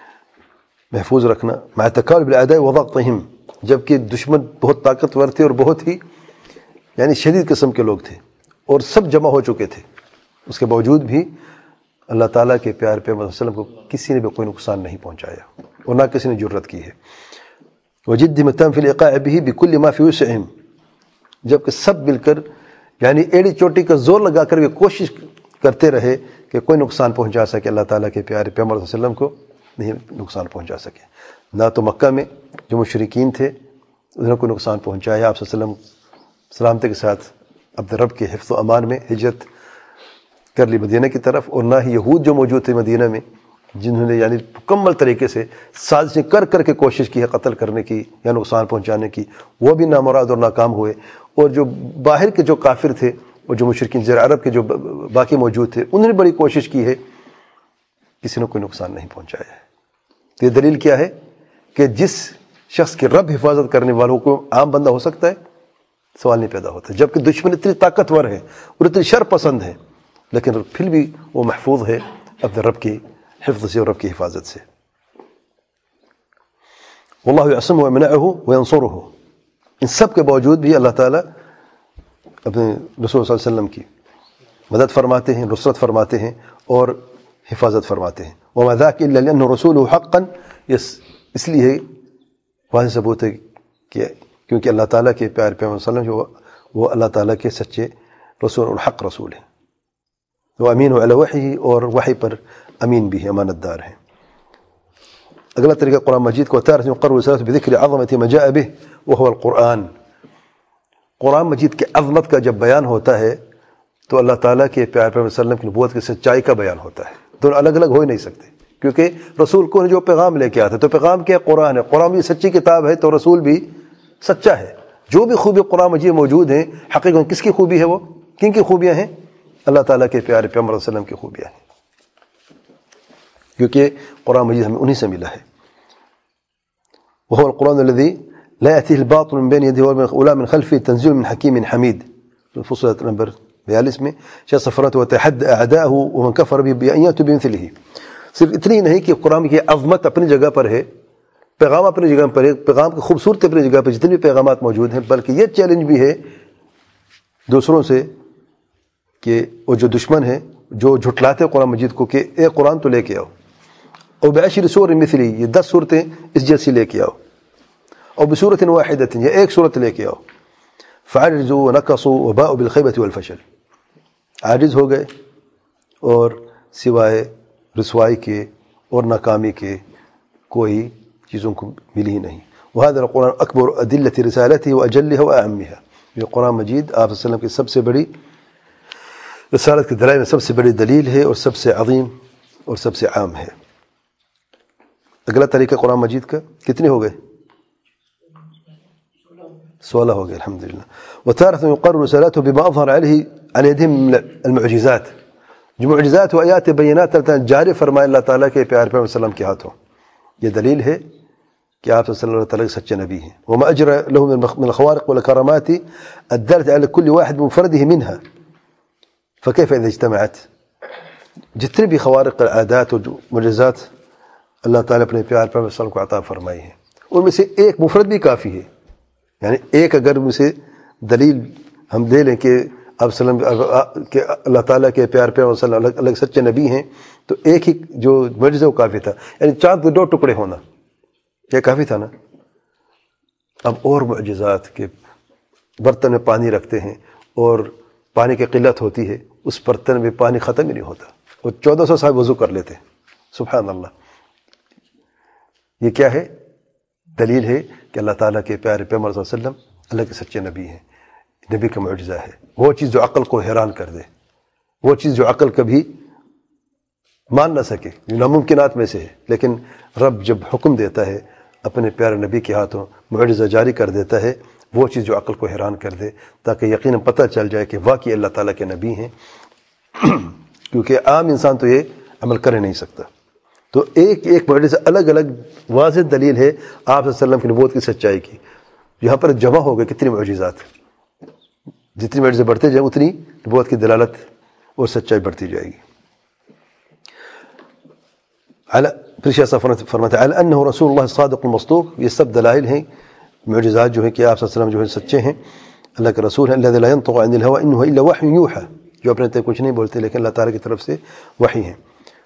محفوظ رکھنا. مع التكالب بالأعداء وضغطهم، جبکہ دشمن بہت طاقتور تھے اور بہت ہی یعنی شدید قسم کے لوگ تھے اور سب جمع ہو چکے تھے، اس کے باوجود بھی اللہ تعالیٰ کے پیارے پیغمبر صلی اللہ علیہ وسلم کو کسی نے بھی کوئی نقصان نہیں پہنچایا اور نہ کسی نے جرت کی ہے. وجد متم فی الإيقاع به بكل ما في وسعهم، جبکہ سب مل کر یعنی ایڑی چوٹی کا زور لگا کر بھی کوشش کرتے رہے کہ کوئی نقصان پہنچا سکے اللہ تعالیٰ کے پیارے پیغمبر صلی اللہ علیہ وسلم کو نہیں نقصان پہنچا سکے. نہ تو مکہ میں جو مشرکین تھے انہوں نے کوئی نقصان پہنچایا، آپ صلی اللہ علیہ وسلم سلامتی کے ساتھ اپنے رب کے حفظ و امان میں ہجرت کر لی مدینہ کی طرف، اور نہ ہی یہود جو موجود تھے مدینہ میں جنہوں نے یعنی مکمل طریقے سے سازشیں کر کے کوشش کی ہے قتل کرنے کی یا نقصان پہنچانے کی، وہ بھی نامراد اور ناکام ہوئے. اور جو باہر کے جو کافر تھے اور جو مشرکین زیر عرب کے جو باقی موجود تھے انہوں نے بڑی کوشش کی ہے، کسی نے کوئی نقصان نہیں پہنچایا ہے. تو یہ دلیل کیا ہے کہ جس شخص کی رب حفاظت کرنے والوں کو عام بندہ ہو سکتا ہے، سوال نہیں پیدا ہوتا. جبکہ دشمن اتنی طاقتور ہے اور اتنی شر پسند ہے لیکن پھر بھی وہ محفوظ ہے اپنے رب کی حفظ سے اور رب کی حفاظت سے. واللہ یعصمہ ویمنعہ وینصرہ، ان سب کے باوجود بھی اللہ تعالیٰ اپنے رسول صلی اللہ علیہ وسلم کی مدد فرماتے ہیں، نصرت فرماتے ہیں اور حفاظت فرماتے ہیں. وما ذاک الا لانہ رسولہ حقا، اس لیے واضح ثبوت ہے کہ کیونکہ اللہ تعالیٰ کے پیارے پیغمبر صلی اللہ علیہ وسلم وہ اللہ تعالیٰ کے سچے رسول اور حق رسول ہیں. وہ امین علی وحی، اور وحی پر امین بھی ہے، امانت دار ہیں. اگلا طریقہ قرآن مجید کو تارۃ يقرر رسالته بذکر عظمة ما جاء به وهو القرآن. قرآن مجید کے عظمت کا جب بیان ہوتا ہے تو اللہ تعالیٰ کے پیارے پیغمبر صلی اللہ علیہ وسلم کی نبوت کی سچائی کا بیان ہوتا ہے. دونوں الگ الگ ہو ہی نہیں سکتے، کیونکہ رسول کو جو پیغام لے کے آتا ہے تو پیغام کیا؟ قرآن ہے. قرآن بھی سچی کتاب ہے تو رسول بھی سچا ہے. جو بھی خوبی قرآن مجید موجود ہیں حقیقت کس کی خوبی ہے؟ وہ کن کی خوبیاں ہیں؟ اللہ تعالیٰ کے پیارے پیغمبر صلی اللہ علیہ وسلم کی خوبیاں ہیں، کیونکہ قرآن مجید ہمیں انہی سے ملا ہے. وهو القرآن الذي لا يأتيه الباطل من بين يديه ولا من خلفه تنزيل من حكيم حميد. فصلت نمبر 42 میں شاہ سفرت وتحد اعداءه ومن كفر به بأن يأتوا بمثله. صرف اتنی نہیں کہ قرآن کی عظمت اپنی جگہ پر ہے، پیغام اپنی جگہ پر ہے، پیغام کی خوبصورتی اپنی جگہ پر، جتنے بھی پیغامات موجود ہیں، بلکہ یہ چیلنج بھی ہے دوسروں سے کہ وہ جو دشمن ہیں جو جھٹلاتے قرآن مجید کو کہ اے قرآن تو لے کے آؤ، اور بعشر سور مثلی، یہ 10 صورتیں اس جیسی لے کے آؤ، اور بصورت واحدۃ، یہ ایک صورت لے کے آؤ. فعجزوا ونقصوا وباءوا بالخیبۃ والفشل، عاجز ہو گئے اور سوائے رسوائی کے اور ناکامی کے کوئی چیزوں کو ملی ہی نہیں. وهذا القرآن اکبر ادلۃ رسالته واجلها واعمها، یہ قرآن مجید آپ صلی اللہ علیہ وسلم کی سب سے بڑی رسالت کے دلائل میں سب سے بڑی دلیل ہے اور سب سے عظیم اور سب سے عام ہے. اگلا طریقہ قرآن مجید کا کتنے ہو گئے؟ 16 ہو گئے الحمدللہ. وتارة يقرر رسالته بما أظهر عليه عن يدهم المعجزات، جو معجزات و آیات بینات جاری فرمائے اللہ تعالیٰ کے پیارے پیغمبر صلی اللہ علیہ وسلم کے ہاتھوں. یہ دلیل ہے کہ آپ صلی اللہ تعالیٰ کے سچے نبی ہیں. وما أجرى له من الخوارق والكرامات الدالة على كل واحد بمفرده منها فكيف إذا اجتمعت. جتنے بھی خوارق العادات و معجزات اللہ تعالیٰ اپنے پیارے پیغمبر صلی اللہ علیہ وسلم کو عطا فرمائی ہیں، ان میں سے ایک مفرد بھی کافی ہے. یعنی ایک اگر میں سے دلیل ہم دے لیں کہ آپ صلی اللہ علیہ وسلم کہ اللہ تعالیٰ کے پیارے پیغمبر صلی اللہ علیہ وسلم سچے نبی ہیں، تو ایک ہی جو معجزہ وہ کافی تھا. یعنی چاند کے 2 ٹکڑے ہونا یہ کافی تھا نا. اب اور معجزات کہ برتن میں پانی رکھتے ہیں اور پانی کی قلت ہوتی ہے، اس برتن میں پانی ختم ہی نہیں ہوتا، اور 1400 صاحب وضو کر لیتے ہیں. سبحان اللہ. یہ کیا ہے؟ دلیل ہے کہ اللہ تعالیٰ کے پیارے پیغمبر صلی اللہ علیہ وسلم اللہ کے سچے نبی ہیں. نبی کا معجزہ ہے وہ چیز جو عقل کو حیران کر دے، وہ چیز جو عقل کبھی مان نہ سکے، جو ناممکنات میں سے ہے. لیکن رب جب حکم دیتا ہے اپنے پیارے نبی کے ہاتھوں معجزہ جاری کر دیتا ہے، وہ چیز جو عقل کو حیران کر دے، تاکہ یقیناً پتہ چل جائے کہ واقعی اللہ تعالیٰ کے نبی ہیں. کیونکہ عام انسان تو یہ عمل کر ہی نہیں سکتا. تو ایک ایک معجزہ الگ الگ واضح دلیل ہے آپ صلی اللہ علیہ وسلم کی نبوت کی سچائی کی. یہاں پر جمع ہو گئے کتنی معجزات، جتنی معجزے بڑھتے جائیں اتنی نبوت کی دلالت اور سچائی بڑھتی جائے گی. پھر شاہ صاحب فرماتے ہیں انہ رسول اللہ الصادق المصدوق. یہ سب دلائل ہیں، معجزات جو ہیں کہ آپ صلی اللہ علیہ وسلم جو ہیں سچے ہیں، اللہ کے رسول ہیں. الذی لا ينطق عن الهوى انه الا وحی یوحى، جو اپنے تے کچھ نہیں بولتے لیکن اللہ تعالیٰ کی طرف سے وحی ہیں.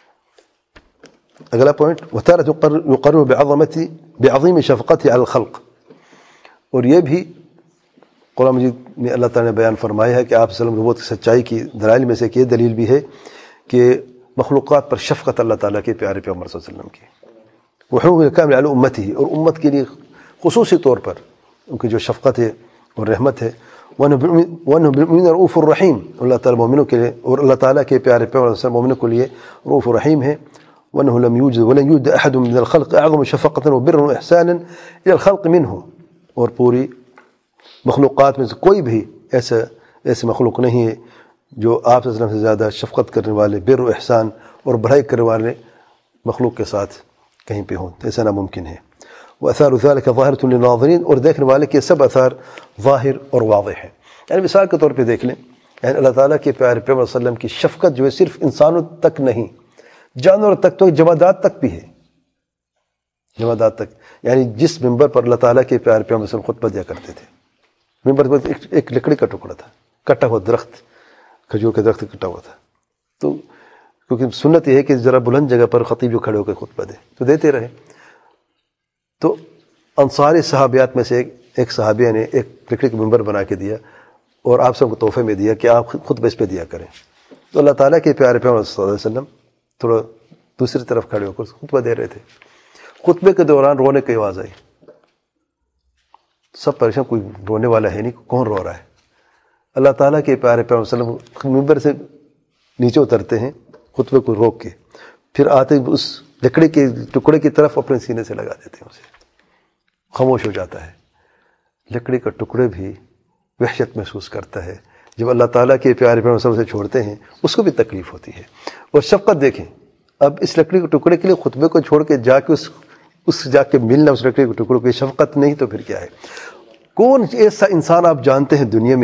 اگلا پوائنٹ وتارة يقرر بعظیم شفقته على الخلق. اور یہ بھی قرآن مجید میں اللہ تعالیٰ نے بیان فرمایا ہے کہ آپ صلی اللہ علیہ وسلم نبوت کی سچائی کی دلائل میں سے کہ یہ دلیل بھی ہے کہ مخلوقات پر شفقت اللہ تعالیٰ کے پیارے پیغمبر صلی اللہ علیہ وسلم کی، وحنوه کامل علی امته، اور امت کے لیے خصوصی طور پر ان کی جو شفقت ہے اور رحمت ہے. وانه بالمؤمنین رؤوف الرحیم، اللہ تعالیٰ مومنوں کے لیے اور اللہ تعالیٰ کے پیارے پیغمبر صلی اللہ علیہ وسلم مومنوں کے لیے رؤوف الرحیم ہے. وانه لم يوجد ولن يوجد احد من الخلق اعظم شفقة وبرا واحسانا الى الخلق منه. اور پوری مخلوقات میں سے کوئی بھی ایسے مخلوق نہیں ہے جو آپ صلی اللہ علیہ وسلم سے زیادہ شفقت کرنے والے، بر و احسان اور بھلائی کرنے والے مخلوق کے ساتھ کہیں پہ ہوں. ایسا ناممکن ہے. وآثار ذلك ظاہرة للناظرین، اور دیکھنے والے کے سب اثار ظاہر اور واضح ہیں. یعنی مثال کے طور پہ دیکھ لیں، یعنی اللہ تعالیٰ کے پیارے پیغمبر صلی اللہ علیہ وسلم کی شفقت جو ہے صرف انسانوں تک نہیں، جانوروں تک، تو جمادات تک بھی ہے. جمادات تک، یعنی جس ممبر پر اللہ تعالیٰ کے پیارے پیغمبر صلی اللہ علیہ وسلم خطبہ دیا کرتے تھے، ممبر پر ایک لکڑی کا ٹکڑا تھا، کٹا ہوا درخت، کھجور کا درخت کٹا ہوا تھا. تو کیونکہ سنت یہ ہے کہ ذرا بلند جگہ پر خطیب جو کھڑے ہو کر خطبہ دے، تو دیتے رہے. تو انصاری صحابیات میں سے ایک صحابیہ نے ایک لکڑی کا ممبر بنا کے دیا اور آپ سب کو تحفے میں دیا کہ آپ خطبہ اس پہ دیا کریں. تو اللہ تعالیٰ کے پیارے پیغمبر صلی اللہ علیہ وسلم تھوڑا دوسری طرف کھڑے ہو کر خطبہ دے رہے تھے. خطبے کے دوران رونے کی آواز آئی. سب پریشان، کوئی رونے والا ہے نہیں، کون رو رہا ہے؟ اللہ تعالیٰ کے پیارے پیغمبر صلی اللہ علیہ وسلم ممبر سے نیچے اترتے ہیں خطبے کو روک کے، پھر آتے اس لکڑی کے ٹکڑے کی طرف اپنے سینے سے لگا دیتے ہیں، اسے خاموش ہو جاتا ہے. لکڑی کا ٹکڑے بھی وحشت محسوس کرتا ہے. جب اللہ تعالیٰ کے پیارے پیغمبر صلی اللہ علیہ وسلم سے چھوڑتے ہیں اس کو بھی تکلیف ہوتی ہے. اور شفقت دیکھیں، اب اس لکڑی کے ٹکڑے کے لیے خطبے کو چھوڑ کے جا کے اس جا کے ملنا اس لکڑی کے ٹکڑے کی شفقت نہیں تو پھر کیا ہے؟ کون ایسا انسان آپ جانتے ہیں دنیا میں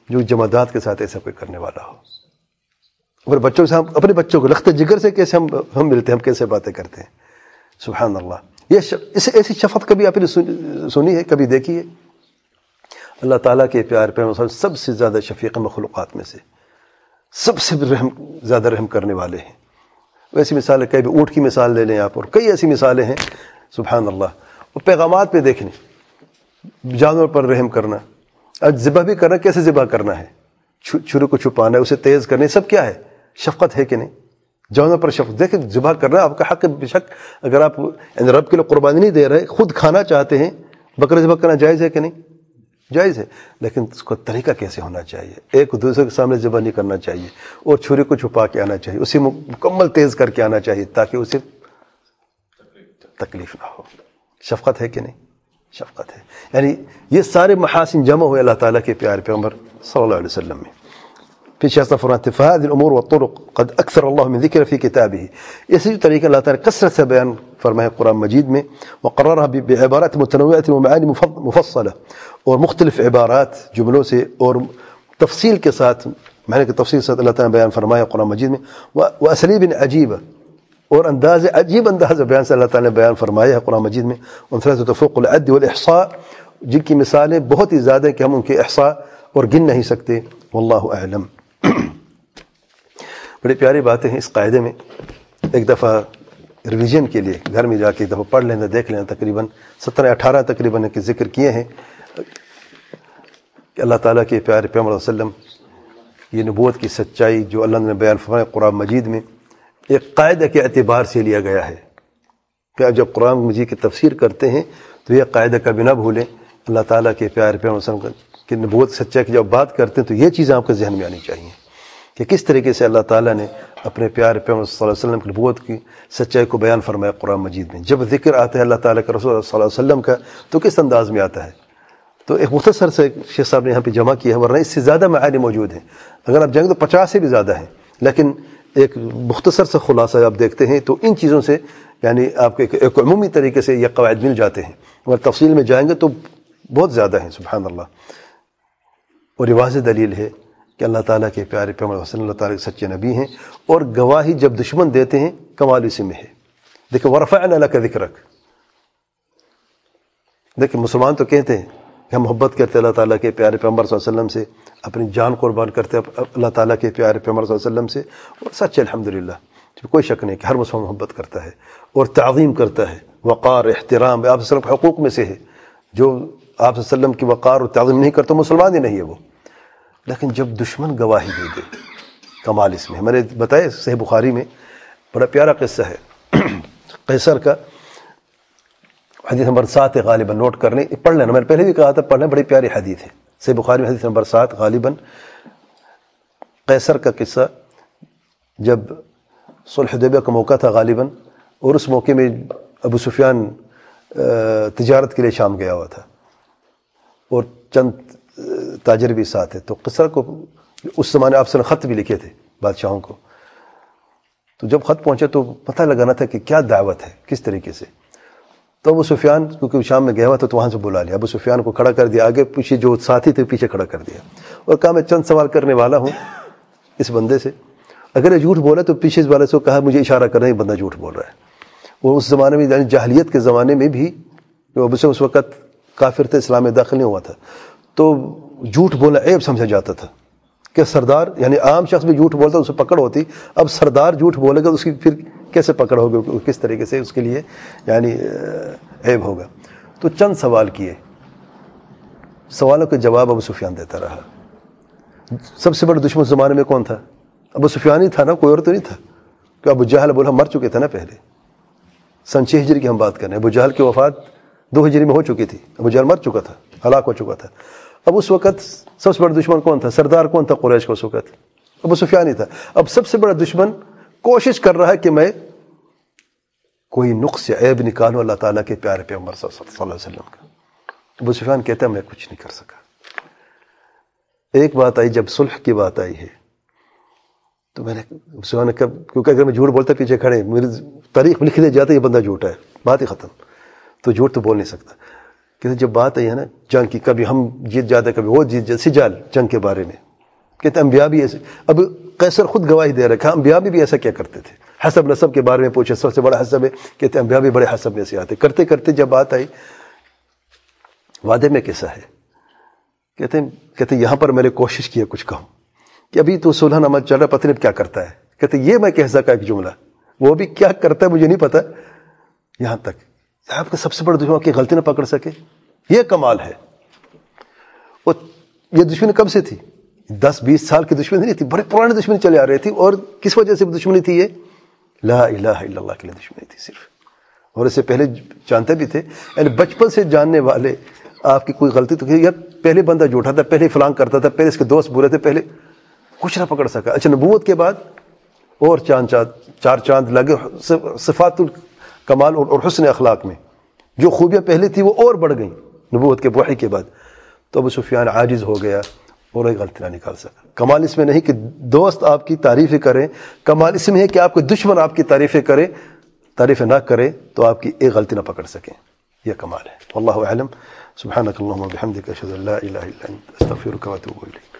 جو جمادات کے ساتھ ایسا کوئی کرنے والا ہو. اپنے بچوں کے ساتھ، اپنے بچوں کو لخت جگر سے کیسے ہم ملتے ہیں، ہم کیسے باتیں کرتے ہیں. سبحان اللہ. یہ ایسی شفقت کبھی آپ نے سنی ہے، کبھی دیکھی ہے؟ اللہ تعالیٰ کے پیار پیغمبر سب سے زیادہ شفیق مخلوقات میں سے، سب سے زیادہ رحم کرنے والے ہیں. ویسی مثال ہے، کئی اونٹ کی مثال لے لیں آپ، اور کئی ایسی مثالیں ہیں. سبحان اللہ. اور پیغامات پہ دیکھیں، جانور پر رحم کرنا، آج ذبح بھی کرنا، کیسے ذبح کرنا ہے، چھری کو چھپانا ہے، اسے تیز کرنا ہے، سب کیا ہے؟ شفقت ہے کہ نہیں؟ جانور پر شفقت. دیکھیں ذبح کرنا آپ کا حق ہے، بے شک. اگر آپ یعنی رب کے لیے قربانی نہیں دے رہے، خود کھانا چاہتے ہیں، بکرا ذبح کرنا جائز ہے کہ نہیں؟ جائز ہے. لیکن اس کا طریقہ کیسے ہونا چاہیے؟ ایک دوسرے کے سامنے ذبح نہیں کرنا چاہیے، اور چھری کو چھپا کے آنا چاہیے، اسے مکمل تیز کر کے آنا چاہیے تاکہ اسے تکلیف نہ ہو. شفقت ہے کہ نہیں؟ شفقت ہے. یعنی یہ سارے محاسن جمع ہوئے اللہ تعالیٰ کے پیارے پیغمبر صلی اللہ علیہ وسلم میں. پھر شاہ فرماتے ہیں فهذه الامور والطرق قد اكثر الله من ذكر في كتابه. اسی طریقے اللہ تعالیٰ کثرت سے بیان فرمائے قرآن مجید میں، وقررها بعبارات متنوعة ومعاني مفصلة، اور مختلف عبارات جملوں سے اور تفصیل کے ساتھ، معنی کی تفصیل کے ساتھ اللہ تعالیٰ نے بیان فرمایا قرآن مجید میں. واسلیب عجیبہ، اور انداز عجیب انداز بیان سے اللہ تعالیٰ نے بیان فرمایا ہے قرآن مجید میں. وثلاثة فوق العد والاحصاء، جن کی مثالیں بہت ہی زیادہ ہیں کہ ہم ان کے احصاء اور گن نہیں سکتے. واللہ اعلم. بڑی پیاری باتیں ہیں اس قاعدے میں. ایک دفعہ ریویژن کے لیے گھر میں جا کے ایک دفعہ پڑھ لینا، دیکھ لینا. تقریباً 17-18 تقریباً کے ذکر کیے ہیں کہ اللہ تعالیٰ کے پیارے پیغمبر صلی اللہ علیہ وسلم، یہ نبوت کی سچائی جو اللہ نے بیان فرمایا قرآن مجید میں، ایک قاعدہ کے اعتبار سے لیا گیا ہے کہ آپ جب قرآن مجید کی تفسیر کرتے ہیں تو یہ قاعدہ کبھی نہ بھولیں. اللہ تعالیٰ کے پیارے پیغمبر صلی اللہ علیہ وسلم کی نبوت سچائی کی جب بات کرتے ہیں تو یہ چیزیں آپ کے ذہن میں آنی چاہیے کہ کس طریقے سے اللہ تعالیٰ نے اپنے پیارے پیغمبر صلی اللہ علیہ وسلم کی نبوت کی سچائی کو بیان فرمایا قرآن مجید میں. جب ذکر آتا ہے اللہ تعالیٰ کے رسول صلی اللہ علیہ وسلم کا تو کس انداز میں آتا ہے؟ تو ایک مختصر سے شیخ صاحب نے یہاں پہ جمع کیا ہے، ورنہ اس سے زیادہ معانی موجود ہیں. اگر آپ جائیں تو 50 سے بھی زیادہ ہیں، لیکن ایک مختصر سے خلاصہ آپ دیکھتے ہیں تو ان چیزوں سے یعنی آپ کو ایک عمومی طریقے سے یہ قواعد مل جاتے ہیں. اگر تفصیل میں جائیں گے تو بہت زیادہ ہیں. سبحان اللہ. اور یہ واضح دلیل ہے کہ اللہ تعالیٰ کے پیارے پیغمبر صلی اللہ تعالیٰ کے سچے نبی ہیں، اور گواہی جب دشمن دیتے ہیں کمال اسی میں ہے. دیکھیں وَرَفَعْنَا لَكَ ذِكْرَكَ. دیکھیں مسلمان تو کہتے ہیں کہ ہم محبت کرتے اللہ تعالیٰ کے پیارے پیغمبر صلی اللہ علیہ وسلم سے، اپنی جان قربان کرتے اللہ تعالیٰ کے پیارے پیغمبر صلی اللہ علیہ وسلم سے، اور سچ الحمدللہ کوئی شک نہیں کہ ہر مسلمان محبت کرتا ہے اور تعظیم کرتا ہے. وقار احترام آپ صلی اللہ علیہ وسلم کے حقوق میں سے ہے. جو آپ صلی اللہ علیہ وسلم کی وقار اور تعظیم نہیں کرتا مسلمان ہی نہیں ہے وہ. لیکن جب دشمن گواہی دے دے کمال اس میں. میں نے بتایا صحیح بخاری میں بڑا پیارا قصہ ہے قیصر کا، حدیث نمبر 7 ہے غالباً، نوٹ کرنے پڑھ لینا. میں نے پہلے بھی کہا تھا پڑھنا، بڑی پیاری حدیث ہے. صحیح بخاری میں حدیث نمبر 7 غالباً قیصر کا قصہ. جب صلح حدیبیہ کا موقع تھا غالباً، اور اس موقع میں ابو سفیان تجارت کے لیے شام گیا ہوا تھا، اور چند تاجر بھی ساتھ ہے. تو قیصر کو اس زمانے آپ سے خط بھی لکھے تھے بادشاہوں کو. تو جب خط پہنچا تو پتہ لگانا تھا کہ کیا دعوت ہے، کس طریقے سے. تو ابو سفیان کیونکہ شام میں گیا ہوا تھا تو وہاں سے بلا لیا. ابو سفیان کو کھڑا کر دیا، آگے پیچھے جو ساتھی تھے پیچھے کھڑا کر دیا، اور کہا میں چند سوال کرنے والا ہوں اس بندے سے، اگر یہ جھوٹ بولا تو پیچھے اس والے سے کہا مجھے اشارہ کرنا، یہ بندہ جھوٹ بول رہا ہے. وہ اس زمانے میں یعنی جاہلیت کے زمانے میں بھی جو ابو سے اس وقت کافر تھے، اسلام میں داخل نہیں ہوا تھا، تو جھوٹ بولنا عیب سمجھا جاتا تھا کہ سردار یعنی عام شخص بھی جھوٹ بولتا اسے پکڑ ہوتی. اب سردار جھوٹ بولے گا تو اس کی پھر کیسے پکڑ ہوگی، کس طریقے سے اس کے لیے یعنی عیب ہوگا. تو چند سوال کیے، سوالوں کے جواب ابو سفیان دیتا رہا. سب سے بڑا دشمن زمانے میں کون تھا؟ ابو سفیان ہی تھا نا، کوئی اور تو نہیں تھا. کہ ابو جہل ابو لہب مر چکے تھے نا پہلے. سن 6 ہجری کی ہم بات کر رہے ہیں. ابو جہل کی وفات 2 ہجری میں ہو چکی تھی. ابو جہل مر چکا تھا، ہلاک ہو چکا تھا. اب اس وقت سب سے بڑا دشمن کون تھا؟ سردار کون تھا قریش کا اس وقت؟ ابو سفیان ہی تھا. اب سب سے بڑا دشمن کوشش کر رہا ہے کہ میں کوئی نقص یا عیب نکالوں اللہ تعالیٰ کے پیارے پیغمبر صلی اللہ علیہ وسلم کا. ابو سفیان کہتا ہے میں کچھ نہیں کر سکا. ایک بات آئی، جب صلح کی بات آئی ہے تو میں نے سفیان کیونکہ اگر میں جھوٹ بولتا پیچھے کھڑے میری تاریخ لکھ دے جاتا یہ بندہ جھوٹا ہے، بات ہی ختم. تو جھوٹ تو بول نہیں سکتا کہتے جب بات آئی ہے نا جنگ کی، کبھی ہم جیت جاتے کبھی وہ جیت جاتے، سجال جنگ کے بارے میں کہتے انبیاء بھی ایسے، اب قیصر خود گواہی دے رکھا انبیاء بھی ایسا کیا کرتے تھے. حسب نسب کے بارے میں پوچھے، سب سے بڑا حسب ہے، کہتے انبیاء بھی بڑے حسب میں سے آتے. کرتے کرتے جب بات آئی وعدے میں کیسا ہے، کہتے یہاں پر میں نے کوشش کی ہے کچھ کہوں کہ ابھی تو صلح نامہ چل رہا، پتہ نہیں کیا کرتا ہے. کہتے یہ میں کہہ سکا ایک جملہ، وہ بھی کیا کرتا ہے مجھے نہیں پتا. یہاں تک آپ کا سب سے بڑا دشمن کی غلطی نہ پکڑ سکے، یہ کمال ہے. اور یہ دشمنی کب سے تھی؟ 10-20 سال کی دشمنی نہیں تھی، بڑے پرانے دشمنی چلے آ رہے تھی. اور کس وجہ سے دشمنی تھی؟ یہ لا الہ الا اللہ کے لیے دشمنی تھی صرف. اور اس سے پہلے جانتے بھی تھے، یعنی بچپن سے جاننے والے آپ کی کوئی غلطی تو یار پہلے بندہ جھوٹا تھا، پہلے فلان کرتا تھا، پہلے اس کے دوست برے تھے، پہلے کچھ نہ پکڑ سکا. اچھا نبوت کے بعد اور چار چاند لگے صفات الکمال اور حسن اخلاق میں. جو خوبیاں پہلے تھی وہ اور بڑھ گئیں نبوت کے وحی کے بعد. تو ابو سفیان عاجز ہو گیا اور ایک غلطی نہ نکال سکا. کمال اس میں نہیں کہ دوست آپ کی تعریفیں کریں، کمال اس میں ہے کہ آپ کے دشمن آپ کی تعریفیں کریں، تعریفیں نہ کریں تو آپ کی ایک غلطی نہ پکڑ سکیں. یہ کمال ہے. واللہ اعلم. سبحانک اللہم و بحمدک، اشہد ان لا الہ الا انت، استغفرک و اتوب الیک.